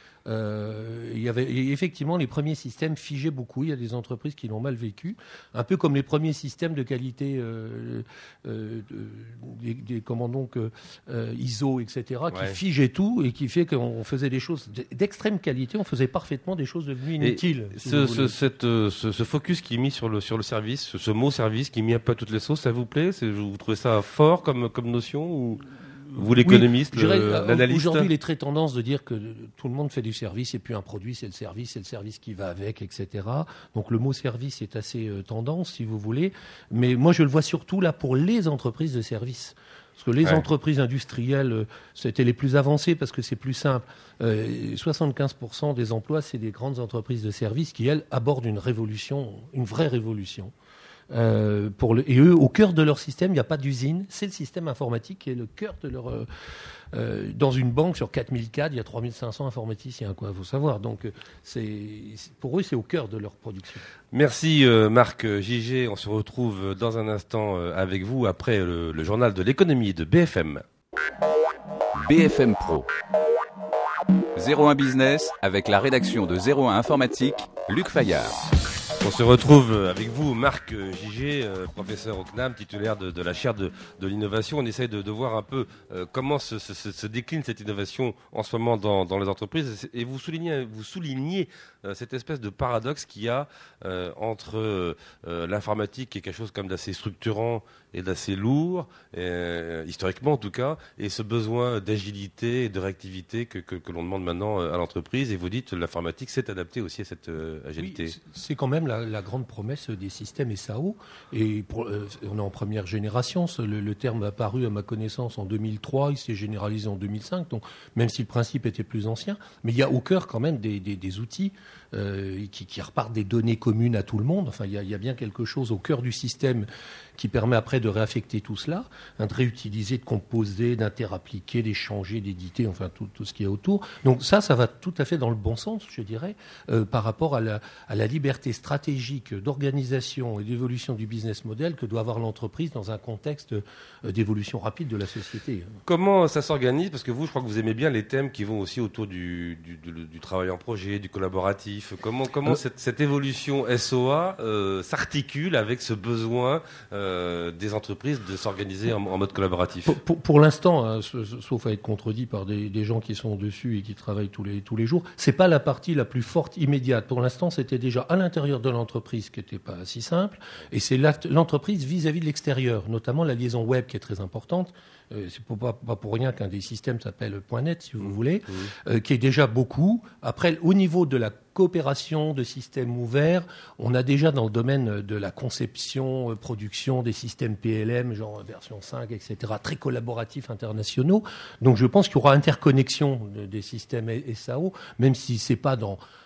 Euh, il y avait effectivement les premiers systèmes figeaient beaucoup. Il y a des entreprises qui l'ont mal vécu, un peu comme les premiers systèmes de qualité, euh, euh, des, des comment donc euh, I S O, et cetera, qui ouais. figeaient tout et qui fait qu'on faisait des choses d'extrême qualité. On faisait parfaitement des choses devenues inutiles. Si ce, ce, cette, ce, ce focus qui est mis sur le sur le service, ce, ce mot service qui est mis un peu à toutes les sauces, ça vous plaît? C'est, vous trouvez ça fort comme comme notion ou... Vous, l'économiste, oui, le, l'analyste. Aujourd'hui, il est très tendance de dire que tout le monde fait du service et puis un produit, c'est le service, c'est le service qui va avec, et cetera. Donc le mot service est assez euh, tendance, si vous voulez. Mais moi, je le vois surtout là pour les entreprises de service. Parce que les ouais. entreprises industrielles, euh, c'était les plus avancées parce que c'est plus simple. Euh, soixante-quinze pour cent des emplois, c'est des grandes entreprises de service qui, elles, abordent une révolution, une vraie révolution. Euh, pour le, et eux, au cœur de leur système, il n'y a pas d'usine. C'est le système informatique qui est le cœur de leur... Euh, euh, dans une banque, sur quatre mille cadres, il y a trois mille cinq cents informaticiens, quoi, il faut savoir. Donc, c'est, pour eux, c'est au cœur de leur production. Merci euh, Marc Gigé. On se retrouve dans un instant euh, avec vous après le, le journal de l'économie de B F M. B F M Pro. zéro un Business avec la rédaction de zéro un Informatique, Luc Fayard. On se retrouve avec vous, Marc Gigé, euh, professeur au C N A M, titulaire de, de la chaire de, de l'innovation. On essaye de, de voir un peu euh, comment se, se, se décline cette innovation en ce moment dans, dans les entreprises. Et vous soulignez, vous soulignez euh, cette espèce de paradoxe qu'il y a euh, entre euh, l'informatique, qui est quelque chose comme d'assez structurant et d'assez lourd, euh, historiquement en tout cas, et ce besoin d'agilité et de réactivité que, que, que l'on demande maintenant à l'entreprise. Et vous dites que l'informatique s'est adaptée aussi à cette euh, agilité. Oui, c'est quand même la, la grande promesse des systèmes S A O. Et pour, euh, on est en première génération. Le, le terme a apparu à ma connaissance en deux mille trois, il s'est généralisé en deux mille cinq, donc même si le principe était plus ancien. Mais il y a au cœur quand même des, des, des outils euh, qui, qui repartent des données communes à tout le monde. Enfin, il y a, il y a bien quelque chose au cœur du système qui permet après de réaffecter tout cela, hein, de réutiliser, de composer, d'interappliquer, d'échanger, d'éditer, enfin tout, tout ce qu'il y a autour. Donc ça, ça va tout à fait dans le bon sens, je dirais, euh, par rapport à la, à la liberté stratégique d'organisation et d'évolution du business model que doit avoir l'entreprise dans un contexte euh, d'évolution rapide de la société. Comment ça s'organise? Parce que vous, je crois que vous aimez bien les thèmes qui vont aussi autour du, du, du, du travail en projet, du collaboratif. Comment, comment euh, cette, cette évolution S O A euh, s'articule avec ce besoin euh, des entreprises de s'organiser en, en mode collaboratif? Pour, pour, pour l'instant, hein, sauf à être contredit par des, des gens qui sont dessus et qui travaillent tous les, tous les jours, c'est pas la partie la plus forte immédiate. Pour l'instant, c'était déjà à l'intérieur de l'entreprise qui n'était pas si simple, et c'est l'entreprise vis-à-vis de l'extérieur, notamment la liaison web qui est très importante. Euh, c'est pour, pas, pas pour rien qu'un des systèmes s'appelle .net, si vous mmh, voulez, mmh. Euh, qui est déjà beaucoup. Après, au niveau de la coopération de systèmes ouverts, on a déjà dans le domaine de la conception, euh, production des systèmes P L M, genre version cinq, et cetera, très collaboratifs internationaux. Donc je pense qu'il y aura interconnexion de, des systèmes S A O, même si c'est pas dans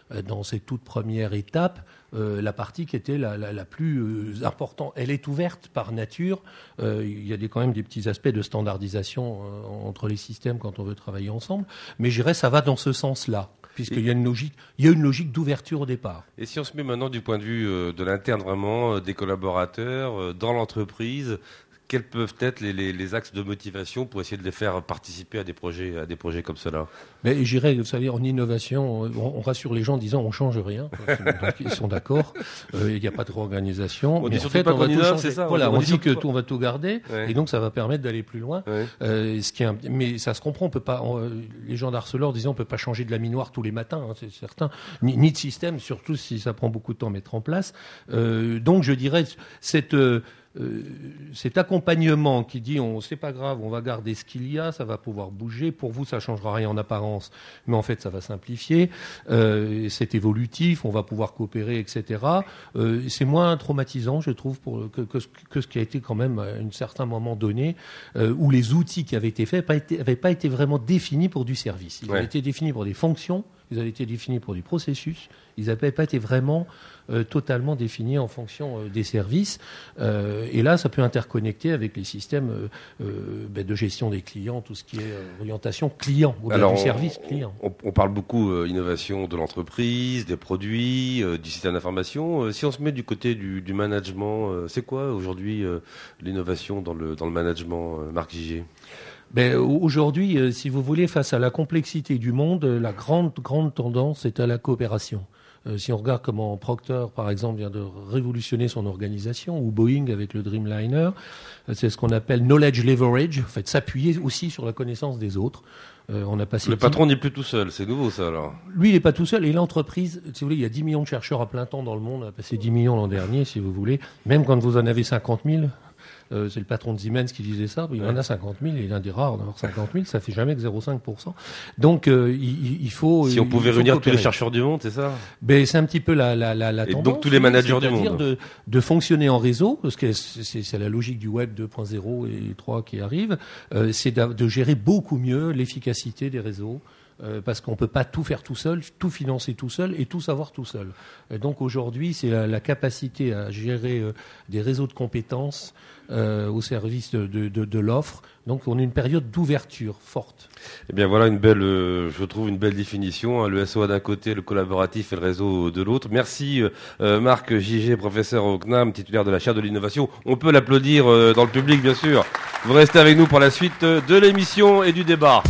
euh, dans cette toute première étape, euh, la partie qui était la, la, la plus euh, importante. Elle est ouverte par nature. Euh, il y a des, quand même des petits aspects de standardisation euh, entre les systèmes quand on veut travailler ensemble. Mais je dirais ça va dans ce sens-là, puisqu'il y a une logique, il y a une logique d'ouverture au départ. Et si on se met maintenant du point de vue euh, de l'interne vraiment, euh, des collaborateurs, euh, dans l'entreprise, quels peuvent être les, les, les axes de motivation pour essayer de les faire participer à des projets, à des projets comme cela? Mais j'irais, vous savez, en innovation, on, on rassure les gens en disant on change rien. Donc, ils sont d'accord. Euh, il n'y a pas de réorganisation. On mais dit en fait, pas on va qu'on tout innove, changer. c'est ça. Voilà, on, on, on dit que tout, on va tout garder, ouais. et donc ça va permettre d'aller plus loin. Ouais. Euh, ce qui est un, mais ça se comprend. On peut pas. On, les gens d'Arcelor disaient on peut pas changer de la minoire tous les matins, hein, c'est certain. Ni, ni de système, surtout si ça prend beaucoup de temps à mettre en place. Euh, donc je dirais cette euh, Euh, cet accompagnement qui dit on c'est pas grave, on va garder ce qu'il y a, ça va pouvoir bouger. Pour vous, ça changera rien en apparence, mais en fait, ça va simplifier. Euh, c'est évolutif, on va pouvoir coopérer, et cetera. Euh, c'est moins traumatisant, je trouve, pour que, que, que ce qui a été quand même à un certain moment donné, euh, où les outils qui avaient été faits n'avaient pas été vraiment définis pour du service. Ils ouais. avaient été définis pour des fonctions. Ils avaient été définis pour du processus. Ils n'avaient pas été vraiment euh, totalement définis en fonction euh, des services. Euh, et là, ça peut interconnecter avec les systèmes euh, euh, ben, de gestion des clients, tout ce qui est euh, orientation client, ou bien du service client. On, on parle beaucoup euh, innovation de l'entreprise, des produits, euh, du système d'information. Euh, si on se met du côté du, du management, euh, c'est quoi aujourd'hui euh, l'innovation dans le, dans le management, euh, Marc Giger ? Ben, aujourd'hui, euh, si vous voulez, face à la complexité du monde, la grande, grande tendance est à la coopération. Euh, si on regarde comment Procter, par exemple, vient de révolutionner son organisation, ou Boeing avec le Dreamliner, euh, c'est ce qu'on appelle knowledge leverage, en fait, s'appuyer aussi sur la connaissance des autres. Euh, on a passé le patron n'est plus tout seul, c'est nouveau ça alors. Lui, il n'est pas tout seul, et l'entreprise, si vous voulez, il y a dix millions de chercheurs à plein temps dans le monde, on a passé dix millions l'an dernier, si vous voulez, même quand vous en avez cinquante mille. Euh, c'est le patron de Siemens qui disait ça. Il ouais. en a cinquante mille, il est l'un des rares d'avoir cinquante mille, ça fait jamais que zéro virgule cinq pour cent. Donc, euh, il, il faut. Si on pouvait réunir tous les chercheurs du monde, c'est ça? Ben, c'est un petit peu la, la, la, la Et tendance. donc tous les managers du monde. C'est-à-dire de, de fonctionner en réseau, parce que c'est, c'est la logique du web deux point zéro et trois qui arrive. Euh, c'est de, de gérer beaucoup mieux l'efficacité des réseaux. Euh, parce qu'on ne peut pas tout faire tout seul, tout financer tout seul et tout savoir tout seul. Et donc aujourd'hui, c'est la, la capacité à gérer euh, des réseaux de compétences euh, au service de, de, de, de l'offre. Donc on a une période d'ouverture forte. Eh bien voilà une belle, euh, je trouve une belle définition. Hein, le S O A d'un côté, le collaboratif et le réseau de l'autre. Merci euh, Marc Giger, professeur au C N A M, titulaire de la chaire de l'innovation. On peut l'applaudir euh, dans le public, bien sûr. Vous restez avec nous pour la suite de l'émission et du débat.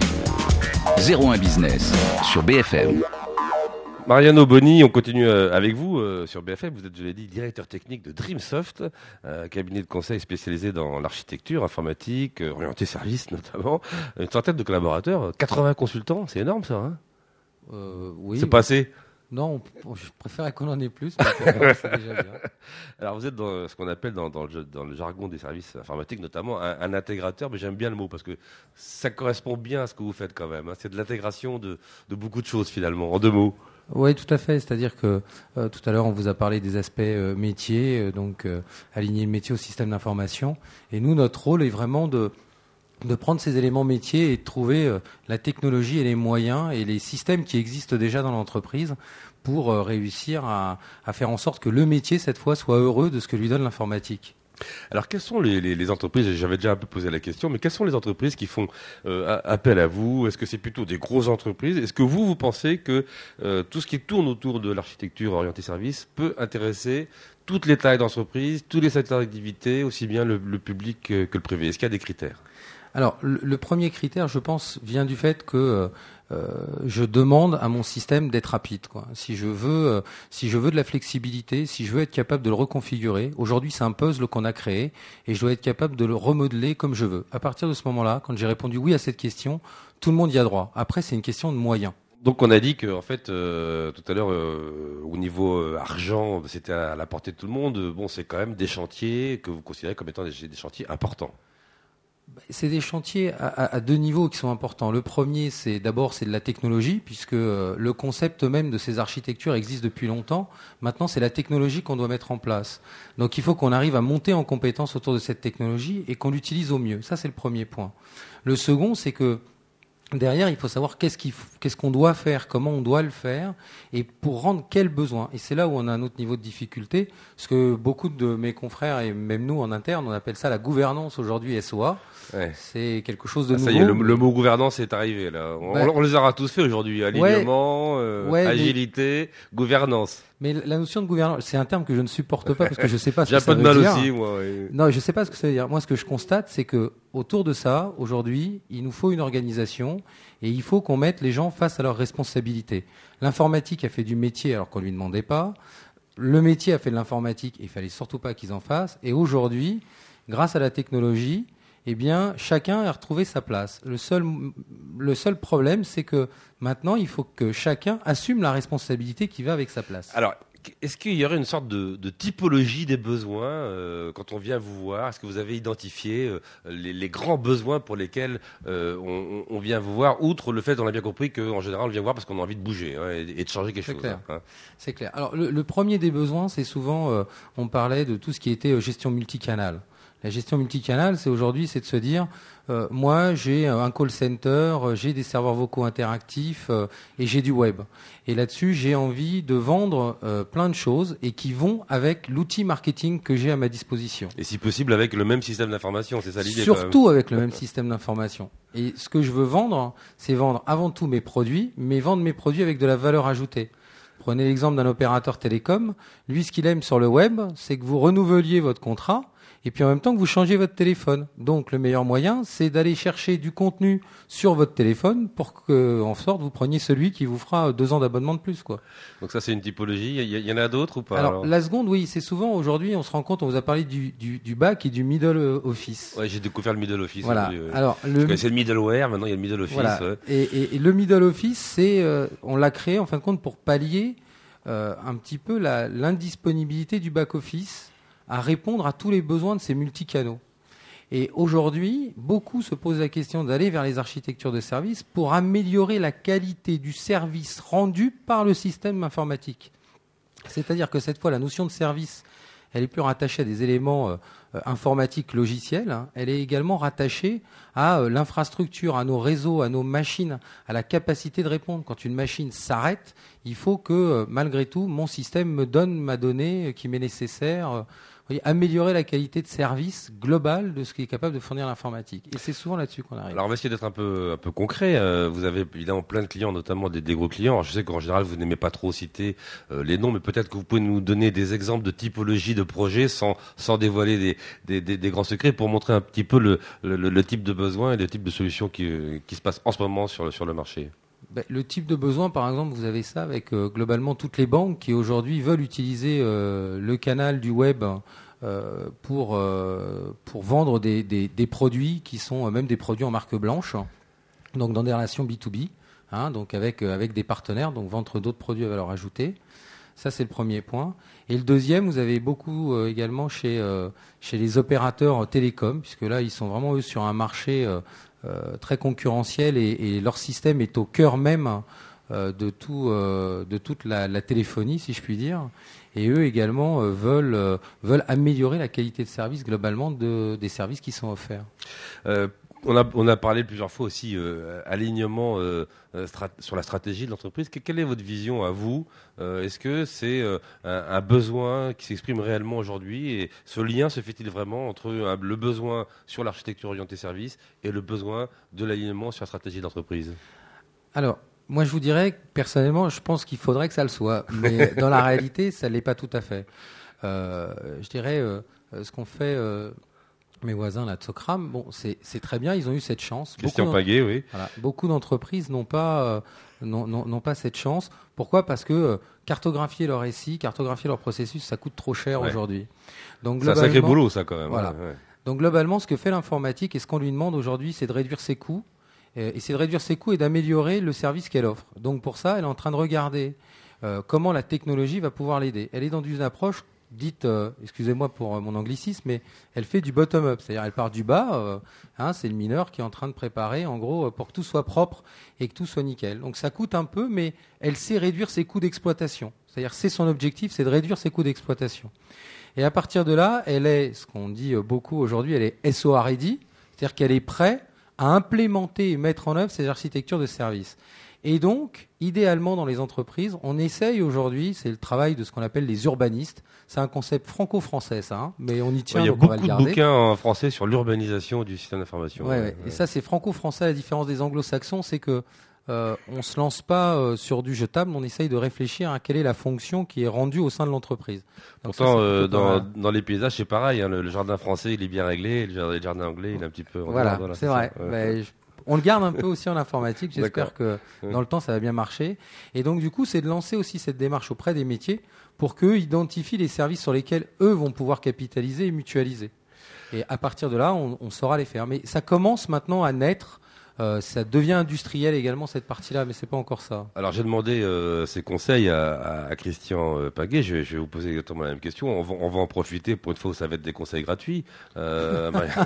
zéro un Business sur B F M. Mariano Boni, on continue avec vous euh, sur B F M. Vous êtes, je l'ai dit, directeur technique de Dreamsoft, euh, cabinet de conseil spécialisé dans l'architecture informatique, euh, orienté service notamment. Une centaine de collaborateurs, quatre-vingts consultants, c'est énorme ça, hein euh, Oui. C'est pas assez ? Non, on, je préfère qu'on en ait plus, mais c'est déjà bien. Alors vous êtes dans ce qu'on appelle dans, dans, le, dans le jargon des services informatiques notamment un, un intégrateur, mais j'aime bien le mot parce que ça correspond bien à ce que vous faites quand même. Hein. C'est de l'intégration de, de beaucoup de choses finalement, en deux mots. Oui, tout à fait. C'est-à-dire que euh, tout à l'heure, on vous a parlé des aspects euh, métiers, euh, donc euh, aligner le métier au système d'information. Et nous, notre rôle est vraiment de de prendre ces éléments métiers et de trouver euh, la technologie et les moyens et les systèmes qui existent déjà dans l'entreprise pour euh, réussir à, à faire en sorte que le métier, cette fois, soit heureux de ce que lui donne l'informatique. Alors, quelles sont les, les, les entreprises, j'avais déjà un peu posé la question, mais quelles sont les entreprises qui font euh, appel à vous? Est-ce que c'est plutôt des grosses entreprises? Est-ce que vous, vous pensez que euh, tout ce qui tourne autour de l'architecture orientée service peut intéresser toutes les tailles d'entreprise, tous les secteurs d'activité, aussi bien le, le public que, que le privé? Est-ce qu'il y a des critères? Alors, le, le premier critère, je pense, vient du fait que euh, je demande à mon système d'être rapide, quoi. Si je veux, euh, si je veux de la flexibilité, si je veux être capable de le reconfigurer, aujourd'hui c'est un puzzle qu'on a créé et je dois être capable de le remodeler comme je veux. À partir de ce moment-là, quand j'ai répondu oui à cette question, tout le monde y a droit. Après, c'est une question de moyens. Donc on a dit que en fait euh, tout à l'heure euh, au niveau euh, argent c'était à la portée de tout le monde. Bon, c'est quand même des chantiers que vous considérez comme étant des, des chantiers importants. C'est des chantiers à, à, à deux niveaux qui sont importants. Le premier, c'est d'abord c'est de la technologie, puisque euh, le concept même de ces architectures existe depuis longtemps. Maintenant, c'est la technologie qu'on doit mettre en place. Donc, il faut qu'on arrive à monter en compétence autour de cette technologie et qu'on l'utilise au mieux. Ça, c'est le premier point. Le second, c'est que derrière, il faut savoir qu'est-ce qu'il f- qu'est-ce qu'on doit faire, comment on doit le faire, et pour rendre quel besoin. Et c'est là où on a un autre niveau de difficulté, parce que beaucoup de mes confrères, et même nous en interne, on appelle ça la gouvernance aujourd'hui S O A. Ouais. C'est quelque chose de Ah, nouveau. ça y est, le, le mot gouvernance est arrivé là. On, Ouais. on les aura tous fait aujourd'hui. Alignement, euh, Ouais, mais- agilité, gouvernance. Mais la notion de gouvernance, c'est un terme que je ne supporte pas parce que je ne sais pas ce J'ai que un ça peu de veut mal dire. aussi, moi. ouais. Non, je ne sais pas ce que ça veut dire. Moi, ce que je constate, c'est que autour de ça, aujourd'hui, il nous faut une organisation et il faut qu'on mette les gens face à leurs responsabilités. L'informatique a fait du métier alors qu'on lui demandait pas. Le métier a fait de l'informatique et il fallait surtout pas qu'ils en fassent. Et aujourd'hui, grâce à la technologie, eh bien, chacun a retrouvé sa place. Le seul, le seul problème, c'est que maintenant, il faut que chacun assume la responsabilité qui va avec sa place. Alors, est-ce qu'il y aurait une sorte de, de typologie des besoins euh, quand on vient vous voir? Est-ce que vous avez identifié euh, les, les grands besoins pour lesquels euh, on, on vient vous voir, outre le fait, on a bien compris qu'en général, on vient voir parce qu'on a envie de bouger hein, et, et de changer quelque C'est chose. clair. Hein. C'est clair. Alors, le, le premier des besoins, c'est souvent, euh, on parlait de tout ce qui était euh, gestion multicanal. La gestion multicanal, c'est aujourd'hui, c'est de se dire, euh, moi, j'ai un call center, euh, j'ai des serveurs vocaux interactifs euh, et j'ai du web. Et là-dessus, j'ai envie de vendre euh, plein de choses et qui vont avec l'outil marketing que j'ai à ma disposition. Et si possible, avec le même système d'information, c'est ça l'idée quand même. Surtout avec le même système d'information. Et ce que je veux vendre, c'est vendre avant tout mes produits, mais vendre mes produits avec de la valeur ajoutée. Prenez l'exemple d'un opérateur télécom. Lui, ce qu'il aime sur le web, c'est que vous renouveliez votre contrat et puis en même temps que vous changez votre téléphone. Donc le meilleur moyen, c'est d'aller chercher du contenu sur votre téléphone pour que, en sorte, vous preniez celui qui vous fera deux ans d'abonnement de plus, quoi. Donc ça, c'est une typologie. Il y, y en a d'autres ou pas? Alors, alors la seconde, oui, c'est souvent aujourd'hui, on se rend compte, on vous a parlé du, du, du back et du middle office. Ouais, j'ai découvert le middle office. Voilà. aujourd'hui, ouais. Alors, Je le, connaissais le middleware, maintenant il y a le middle office. voilà. Ouais. Et, et, et le middle office, c'est, euh, on l'a créé en fin de compte pour pallier euh, un petit peu la, l'indisponibilité du back office à répondre à tous les besoins de ces multicanaux. Et aujourd'hui, beaucoup se posent la question d'aller vers les architectures de services pour améliorer la qualité du service rendu par le système informatique. C'est-à-dire que cette fois, la notion de service, elle est plus rattachée à des éléments euh, informatiques logiciels, hein. Elle est également rattachée à euh, l'infrastructure, à nos réseaux, à nos machines, à la capacité de répondre. Quand une machine s'arrête, il faut que, euh, malgré tout, mon système me donne ma donnée euh, qui m'est nécessaire. euh, Vous voyez, améliorer la qualité de service globale de ce qui est capable de fournir l'informatique. Et c'est souvent là-dessus qu'on arrive. Alors on va essayer d'être un peu, un peu concret. Euh, vous avez évidemment plein de clients, notamment des, des gros clients. Alors, je sais qu'en général, vous n'aimez pas trop citer euh, les noms, mais peut-être que vous pouvez nous donner des exemples de typologie de projets sans, sans dévoiler des, des, des, des grands secrets pour montrer un petit peu le, le, le type de besoin et le type de solution qui, qui se passe en ce moment sur le, sur le marché. Ben, le type de besoin, par exemple, vous avez ça avec euh, globalement toutes les banques qui aujourd'hui veulent utiliser euh, le canal du web euh, pour, euh, pour vendre des, des, des produits qui sont euh, même des produits en marque blanche, donc dans des relations B deux B, hein, donc avec, euh, avec des partenaires, donc vendre d'autres produits à valeur ajoutée. Ça, c'est le premier point. Et le deuxième, vous avez beaucoup euh, également chez, euh, chez les opérateurs télécoms, puisque là, ils sont vraiment, eux, sur un marché euh, euh, très concurrentiel et, et leur système est au cœur même euh, de, tout, euh, de toute la, la téléphonie, si je puis dire. Et eux également euh, veulent, euh, veulent améliorer la qualité de service globalement de, des services qui sont offerts. Euh, on, a, on a parlé plusieurs fois aussi euh, alignement euh, strat- sur la stratégie de l'entreprise. Que- quelle est votre vision à vous? euh, Est-ce que c'est euh, un, un besoin qui s'exprime réellement aujourd'hui? Et ce lien se fait-il vraiment entre un, le besoin sur l'architecture orientée service et le besoin de l'alignement sur la stratégie de l'entreprise? Alors, moi, je vous dirais, personnellement, je pense qu'il faudrait que ça le soit. Mais dans la réalité, ça ne l'est pas tout à fait. Euh, je dirais, euh, ce qu'on fait, euh, mes voisins, là, de Socram, bon, c'est, c'est très bien, ils ont eu cette chance. Christian Beaucoup d'en- Paguet, oui. Voilà, beaucoup d'entreprises n'ont pas, euh, n'ont, n'ont- n'ont pas cette chance. Pourquoi? Parce que euh, cartographier leur S I, cartographier leur processus, ça coûte trop cher Ouais. aujourd'hui. Donc, C'est un sacré globalement- boulot, ça, quand même. Voilà. Ouais, ouais. donc globalement, ce que fait l'informatique et ce qu'on lui demande aujourd'hui, c'est de réduire ses coûts. Euh, Et c'est de réduire ses coûts et d'améliorer le service qu'elle offre. Donc pour ça, elle est en train de regarder euh, comment la technologie va pouvoir l'aider. Elle est dans une approche dite, euh, excusez-moi pour euh, mon anglicisme, mais elle fait du bottom-up. C'est-à-dire elle part du bas, euh, hein, c'est le mineur qui est en train de préparer, en gros, euh, pour que tout soit propre et que tout soit nickel. Donc ça coûte un peu, mais elle sait réduire ses coûts d'exploitation. C'est-à-dire c'est son objectif, c'est de réduire ses coûts d'exploitation. Et à partir de là, elle est, ce qu'on dit euh, beaucoup aujourd'hui, elle est S O A ready, c'est-à-dire qu'elle est prête à implémenter et mettre en œuvre ces architectures de services. Et donc, idéalement, dans les entreprises, on essaye aujourd'hui, c'est le travail de ce qu'on appelle les urbanistes. C'est un concept franco-français, ça, hein, mais on y tient, ouais, donc on va le garder. Il y a beaucoup de bouquins en français sur l'urbanisation du système d'information. Ouais, ouais, ouais. ouais. Et ça, c'est franco-français. La différence des anglo-saxons, c'est que euh, on se lance pas euh, sur du jetable, on essaye de réfléchir à quelle est la fonction qui est rendue au sein de l'entreprise. Donc Pourtant, ça, euh, dans, pas... dans les paysages, c'est pareil. Hein, le, le jardin français, il est bien réglé. Le jardin, le jardin anglais, il est un petit peu... Voilà, voilà c'est vrai. Ouais. Ben, je... On le garde un peu aussi en informatique. J'espère D'accord. que dans le temps, ça va bien marcher. Et donc, du coup, c'est de lancer aussi cette démarche auprès des métiers pour qu'eux identifient les services sur lesquels eux vont pouvoir capitaliser et mutualiser. Et à partir de là, on, on saura les faire. Mais ça commence maintenant à naître. Euh, ça devient industriel également, cette partie-là, mais c'est pas encore ça. Alors, j'ai demandé euh, ces conseils à, à, à Christian euh, Pinguet. Je, je vais vous poser exactement la même question. On va, on va en profiter pour une fois où ça va être des conseils gratuits. Euh,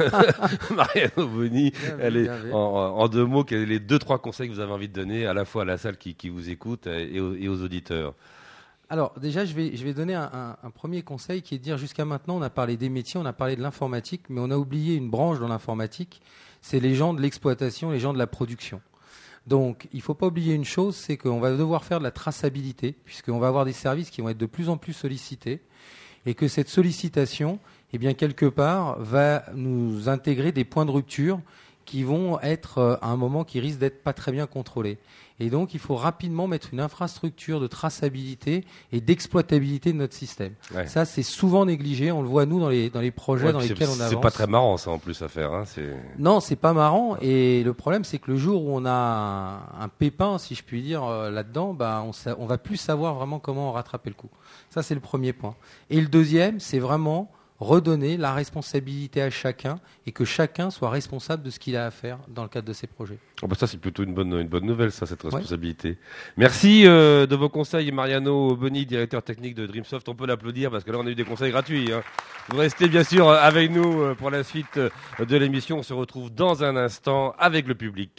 Mariano Boni, elle est, en, en deux mots, quels sont les deux, trois conseils que vous avez envie de donner à la fois à la salle qui, qui vous écoute et aux, et aux auditeurs? Alors déjà, je vais, je vais donner un, un, un premier conseil qui est de dire jusqu'à maintenant, on a parlé des métiers, on a parlé de l'informatique, mais on a oublié une branche dans l'informatique, c'est les gens de l'exploitation, les gens de la production. Donc il ne faut pas oublier une chose, c'est qu'on va devoir faire de la traçabilité, puisqu'on va avoir des services qui vont être de plus en plus sollicités, et que cette sollicitation, eh bien, quelque part, va nous intégrer des points de rupture qui vont être à un moment qui risque d'être pas très bien contrôlés. Et donc, il faut rapidement mettre une infrastructure de traçabilité et d'exploitabilité de notre système. Ouais. Ça, c'est souvent négligé. On le voit, nous, dans les, dans les projets ouais, dans lesquels on avance. C'est pas très marrant, ça, en plus, à faire. Hein, c'est... Non, c'est pas marrant. Et le problème, c'est que le jour où on a un, un pépin, si je puis dire, euh, là-dedans, bah, on, sa- on va plus savoir vraiment comment rattraper le coup. Ça, c'est le premier point. Et le deuxième, c'est vraiment redonner la responsabilité à chacun et que chacun soit responsable de ce qu'il a à faire dans le cadre de ses projets. Oh bah ça, c'est plutôt une bonne, une bonne nouvelle, ça, cette responsabilité. Ouais. Merci euh, de vos conseils, Mariano Boni, directeur technique de Dreamsoft. On peut l'applaudir parce que là, on a eu des conseils gratuits. Hein. Vous restez bien sûr avec nous pour la suite de l'émission. On se retrouve dans un instant avec le public.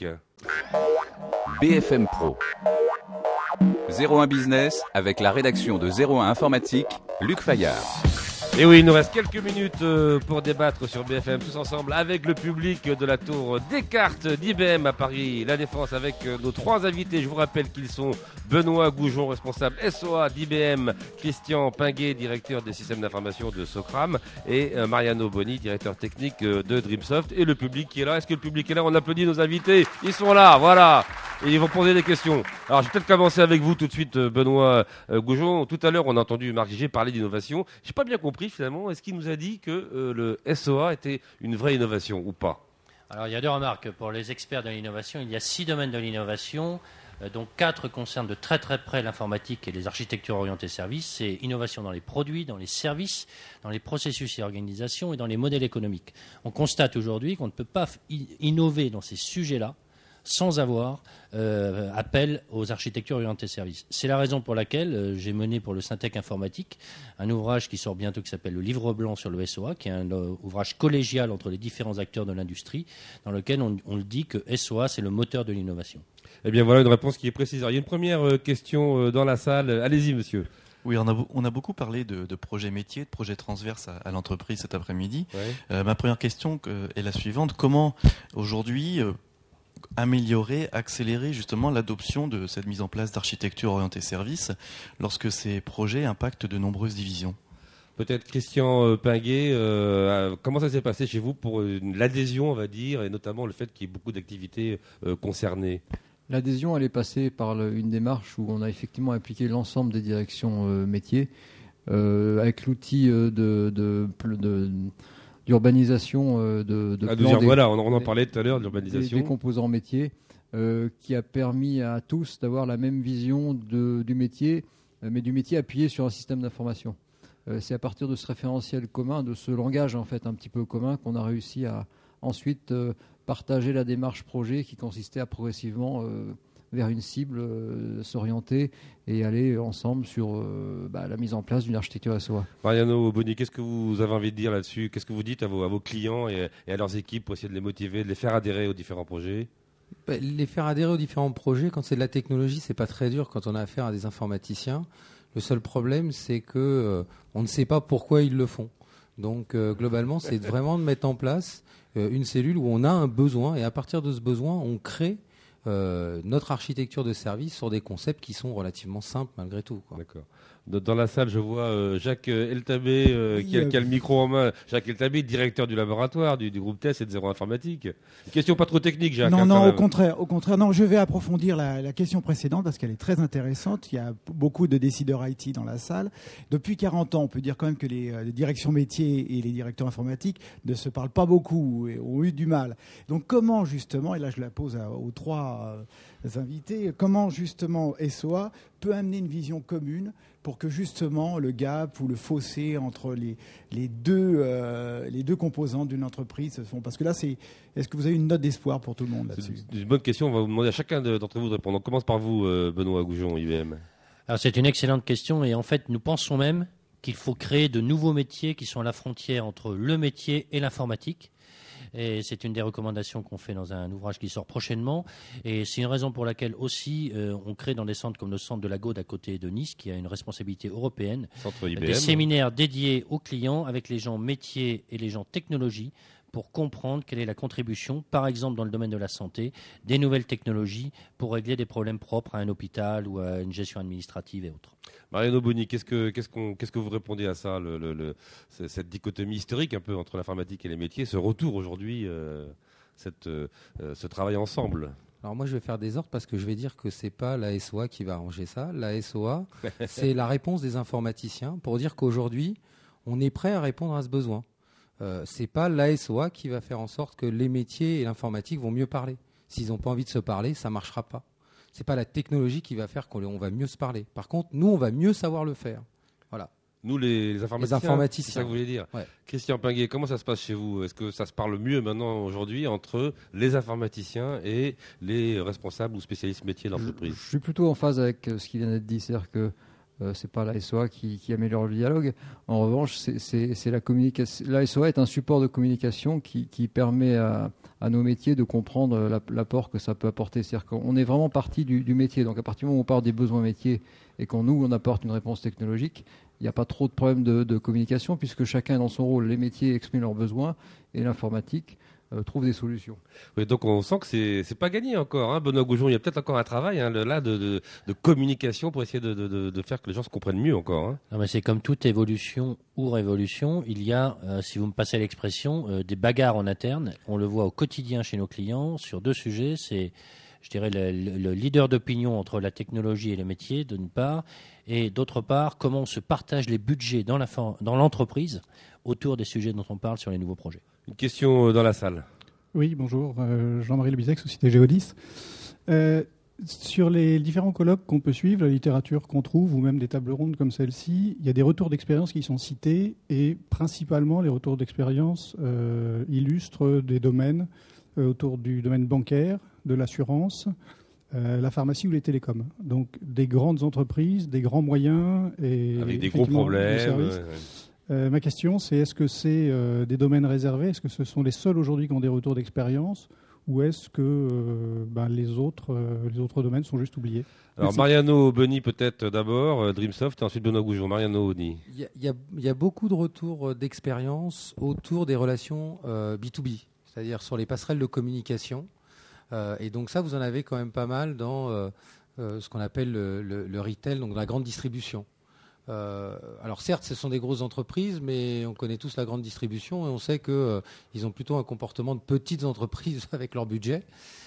B F M Pro. zéro un Business avec la rédaction de zéro un Informatique, Luc Fayard. Et oui, il nous reste quelques minutes euh, pour débattre sur B F M tous ensemble avec le public de la tour Descartes d'I B M à Paris, La Défense, avec euh, nos trois invités. Je vous rappelle qu'ils sont Benoît Goujon, responsable S O A d'I B M, Christian Pinguet, directeur des systèmes d'information de Socram, et euh, Mariano Boni, directeur technique euh, de Dreamsoft. Et le public qui est là. Est-ce que le public est là? On applaudit nos invités. Ils sont là, voilà. Et ils vont poser des questions. Alors, je vais peut-être commencer avec vous tout de suite, Benoît euh, Goujon. Tout à l'heure, on a entendu Marc Gigé parler d'innovation. J'ai pas bien compris, finalement. Est-ce qu'il nous a dit que euh, le S O A était une vraie innovation ou pas? Alors, il y a deux remarques. Pour les experts de l'innovation, il y a six domaines de l'innovation, euh, dont quatre concernent de très très près l'informatique et les architectures orientées services. C'est innovation dans les produits, dans les services, dans les processus et organisations et dans les modèles économiques. On constate aujourd'hui qu'on ne peut pas innover dans ces sujets-là sans avoir euh, appel aux architectures orientées services. C'est la raison pour laquelle euh, j'ai mené pour le Syntec Informatique un ouvrage qui sort bientôt qui s'appelle le Livre blanc sur le S O A, qui est un euh, ouvrage collégial entre les différents acteurs de l'industrie, dans lequel on, on le dit que S O A, c'est le moteur de l'innovation. Eh bien voilà une réponse qui est précise. Alors, il y a une première euh, question euh, dans la salle. Allez-y, monsieur. Oui, on a, on a beaucoup parlé de, de projets métiers, de projets transverses à, à l'entreprise cet après-midi. Ouais. Euh, ma première question euh, est la suivante. Comment, aujourd'hui, euh, améliorer, accélérer justement l'adoption de cette mise en place d'architecture orientée service lorsque ces projets impactent de nombreuses divisions? Peut-être Christian Pinguet, euh, comment ça s'est passé chez vous pour une, l'adhésion, on va dire, et notamment le fait qu'il y ait beaucoup d'activités euh, concernées? L'adhésion, elle est passée par le, une démarche où on a effectivement appliqué l'ensemble des directions euh, métiers euh, avec l'outil euh, de, de, de, de d'urbanisation euh, de, de ah, plan dire, des, voilà, on, on en parlait tout à l'heure, d'urbanisation. Des, des composants métiers euh, qui a permis à tous d'avoir la même vision de, du métier, euh, mais du métier appuyé sur un système d'information. Euh, c'est à partir de ce référentiel commun, de ce langage en fait un petit peu commun, qu'on a réussi à ensuite euh, partager la démarche projet qui consistait à progressivement euh, vers une cible, euh, s'orienter et aller ensemble sur euh, bah, la mise en place d'une architecture S O A. Mariano Boni, qu'est-ce que vous avez envie de dire là-dessus? Qu'est-ce que vous dites à vos, à vos clients et, et à leurs équipes pour essayer de les motiver, de les faire adhérer aux différents projets? Bah, les faire adhérer aux différents projets, quand c'est de la technologie, c'est pas très dur quand on a affaire à des informaticiens. Le seul problème, c'est que euh, on ne sait pas pourquoi ils le font. Donc euh, globalement, c'est vraiment de mettre en place euh, une cellule où on a un besoin et à partir de ce besoin, on crée euh, notre architecture de service sur des concepts qui sont relativement simples malgré tout, quoi. D'accord. Dans la salle, je vois euh, Jacques Eltabé euh, qui, a, qui a le micro en main. Jacques Eltabé, directeur du laboratoire du, du groupe T E S et de Zéro Informatique. Une question pas trop technique, Jacques. Non, hein, non, quand au même. contraire, au contraire. Non, je vais approfondir la, la question précédente parce qu'elle est très intéressante. Il y a beaucoup de décideurs I T dans la salle. Depuis quarante ans, on peut dire quand même que les, les directions métiers et les directeurs informatiques ne se parlent pas beaucoup et ont eu du mal. Donc comment justement, et là je la pose à, aux trois euh, invités, comment justement S O A peut amener une vision commune pour que justement le gap ou le fossé entre les, les, deux, euh, les deux composantes d'une entreprise se font. Parce que là, c'est, est-ce que vous avez une note d'espoir pour tout le monde là-dessus ? C'est une bonne question. On va vous demander à chacun de, d'entre vous de répondre. On commence par vous, euh, Benoît Goujon, I B M. Alors c'est une excellente question et en fait nous pensons même qu'il faut créer de nouveaux métiers qui sont à la frontière entre le métier et l'informatique. Et c'est une des recommandations qu'on fait dans un ouvrage qui sort prochainement. Et c'est une raison pour laquelle aussi euh, on crée dans des centres comme le centre de la Gaude à côté de Nice, qui a une responsabilité européenne, Centre I B M. des séminaires dédiés aux clients avec les gens métiers et les gens technologie pour comprendre quelle est la contribution, par exemple dans le domaine de la santé, des nouvelles technologies pour régler des problèmes propres à un hôpital ou à une gestion administrative et autres. Mariano Boni, qu'est-ce que, qu'est-ce qu'on, qu'est-ce que vous répondez à ça, le, le, le, cette dichotomie historique un peu entre l'informatique et les métiers, ce retour aujourd'hui, euh, cette, euh, ce travail ensemble? Alors moi je vais faire des ordres parce que je vais dire que c'est pas la S O A qui va arranger ça. La S O A, c'est la réponse des informaticiens pour dire qu'aujourd'hui on est prêt à répondre à ce besoin. Euh, c'est pas l'A S O A qui va faire en sorte que les métiers et l'informatique vont mieux parler. S'ils n'ont pas envie de se parler, ça marchera pas. C'est pas la technologie qui va faire qu'on on va mieux se parler. Par contre, nous, on va mieux savoir le faire. Voilà. Nous, les, les informaticiens. Les informaticiens. C'est ça que vous voulez dire. Ouais. Christian Pinguet, comment ça se passe chez vous? Est-ce que ça se parle mieux maintenant aujourd'hui entre les informaticiens et les responsables ou spécialistes métiers d'entreprise? Je, je suis plutôt en phase avec ce qui vient d'être dit, c'est-à-dire que Euh, c'est pas la S O A qui, qui améliore le dialogue. En revanche, c'est, c'est, c'est la communication. La S O A est un support de communication qui, qui permet à, à nos métiers de comprendre la, l'apport que ça peut apporter. C'est-à-dire qu'on est vraiment parti du, du métier. Donc à partir du moment où on part des besoins métiers et qu'on nous on apporte une réponse technologique, il n'y a pas trop de problèmes de, de communication puisque chacun est dans son rôle. Les métiers expriment leurs besoins et l'informatique Euh, trouve des solutions. Oui, donc on sent que c'est c'est pas gagné encore, hein, Benoît Goujon. Il y a peut-être encore un travail hein, là de, de, de communication pour essayer de, de, de faire que les gens se comprennent mieux encore. Hein. Non, mais c'est comme toute évolution ou révolution, il y a, euh, si vous me passez l'expression, euh, des bagarres en interne. On le voit au quotidien chez nos clients sur deux sujets. C'est, je dirais, le, le leader d'opinion entre la technologie et les métiers, d'une part, et d'autre part, comment on se partage les budgets dans, la, dans l'entreprise autour des sujets dont on parle sur les nouveaux projets. Une question dans la salle. Oui, bonjour. Euh, Jean-Marie Lebizec, Société Géodis. Euh, sur les différents colloques qu'on peut suivre, la littérature qu'on trouve, ou même des tables rondes comme celle-ci, il y a des retours d'expérience qui sont cités, et principalement les retours d'expérience euh, illustrent des domaines euh, autour du domaine bancaire, de l'assurance, euh, la pharmacie ou les télécoms. Donc des grandes entreprises, des grands moyens et avec des gros problèmes. Services. Euh, ma question, c'est est-ce que c'est euh, des domaines réservés? Est-ce que ce sont les seuls aujourd'hui qui ont des retours d'expérience? Ou est-ce que euh, ben, les, autres, euh, les autres domaines sont juste oubliés? Alors Merci. Mariano Boni peut-être d'abord, euh, Dreamsoft, et ensuite Benoît Goujon. Mariano Boni. Il y, y, y a beaucoup de retours d'expérience autour des relations euh, B deux B, c'est-à-dire sur les passerelles de communication. Euh, et donc ça, vous en avez quand même pas mal dans euh, euh, ce qu'on appelle le, le, le retail, donc la grande distribution. Euh, alors certes, ce sont des grosses entreprises, mais on connaît tous la grande distribution et on sait qu'ils euh, ont plutôt un comportement de petites entreprises avec leur budget.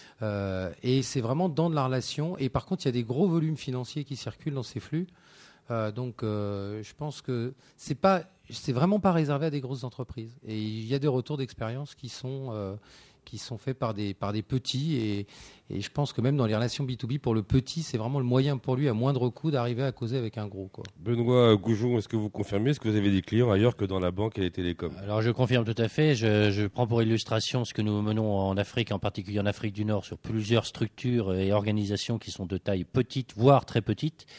Euh, et c'est vraiment dans de la relation. Et par contre, il y a des gros volumes financiers qui circulent dans ces flux. Euh, donc, euh, je pense que c'est pas, c'est vraiment pas réservé à des grosses entreprises. Et il y a des retours d'expérience qui sont euh, qui sont faits par des par des petits. Et, et je pense que même dans les relations B deux B, pour le petit, c'est vraiment le moyen pour lui à moindre coût d'arriver à causer avec un gros, quoi. Benoît Goujon, est-ce que vous confirmez? Est-ce que vous avez des clients ailleurs que dans la banque et les télécoms? Alors je confirme tout à fait. Je, je prends pour illustration ce que nous menons en Afrique, en particulier en Afrique du Nord, sur plusieurs structures et organisations qui sont de taille petite, voire très petite.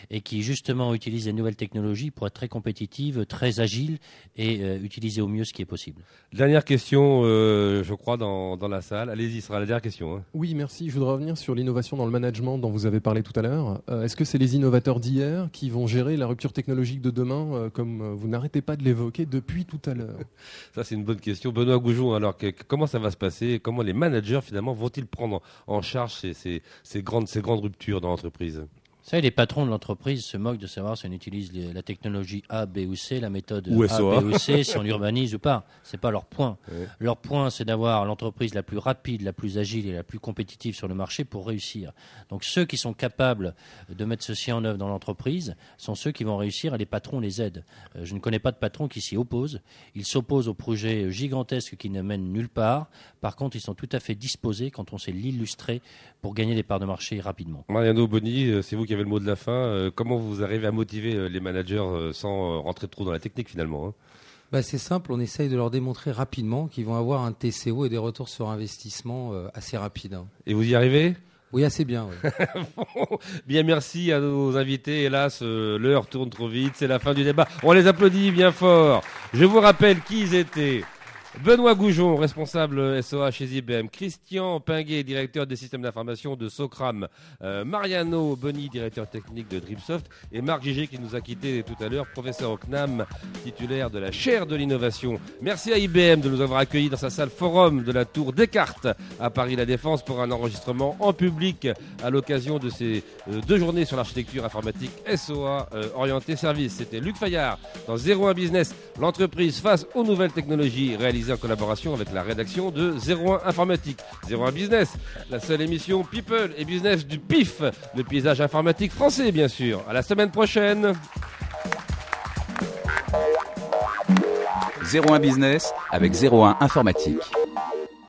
et qui justement utilisent les nouvelles technologies pour être très compétitives, très agiles et euh, utiliser au mieux ce qui est possible. Dernière question, euh, je crois, dans, dans la salle. Allez-y, ce sera la dernière question. Hein. Oui, merci. Je voudrais revenir sur l'innovation dans le management dont vous avez parlé tout à l'heure. Euh, est-ce que c'est les innovateurs d'hier qui vont gérer la rupture technologique de demain, euh, comme euh, vous n'arrêtez pas de l'évoquer depuis tout à l'heure? Ça, c'est une bonne question. Benoît Goujon, alors que, comment ça va se passer? Comment les managers, finalement, vont-ils prendre en charge ces, ces, ces, grandes, ces grandes ruptures dans l'entreprise? Vous savez, les patrons de l'entreprise se moquent de savoir si on utilise les, la technologie A, B ou C, la méthode ou A, S O A. B ou C, si on urbanise ou pas. C'est pas leur point. Ouais. Leur point, c'est d'avoir l'entreprise la plus rapide, la plus agile et la plus compétitive sur le marché pour réussir. Donc ceux qui sont capables de mettre ceci en œuvre dans l'entreprise sont ceux qui vont réussir et les patrons les aident. Euh, je ne connais pas de patron qui s'y oppose. Ils s'opposent aux projets gigantesques qui ne mènent nulle part. Par contre, ils sont tout à fait disposés, quand on sait l'illustrer, pour gagner des parts de marché rapidement. Mariano Boni, c'est vous qui avez le mot de la fin. Euh, comment vous arrivez à motiver les managers euh, sans euh, rentrer trop dans la technique finalement, hein? Bah, c'est simple, on essaye de leur démontrer rapidement qu'ils vont avoir un T C O et des retours sur investissement euh, assez rapides. Hein. Et vous y arrivez ? Oui, assez bien. Oui. Bon, bien, merci à nos invités. Hélas, euh, l'heure tourne trop vite, c'est la fin du débat. On les applaudit bien fort. Je vous rappelle qui ils étaient. Benoît Goujon, responsable S O A chez I B M, Christian Pinguet, directeur des systèmes d'information de Socram, euh, Mariano Boni, directeur technique de Dripsoft, et Marc Gigé qui nous a quittés tout à l'heure, professeur au C N A M, titulaire de la chaire de l'innovation. Merci à I B M de nous avoir accueillis dans sa salle forum de la Tour Descartes à Paris-La Défense pour un enregistrement en public à l'occasion de ces euh, deux journées sur l'architecture informatique S O A euh, orientée service. C'était Luc Fayard dans zéro un Business, l'entreprise face aux nouvelles technologies réalisées en collaboration avec la rédaction de zéro un Informatique. zéro un Business, la seule émission People et Business du P I F, le paysage informatique français bien sûr. À la semaine prochaine. zéro un Business avec zéro un Informatique.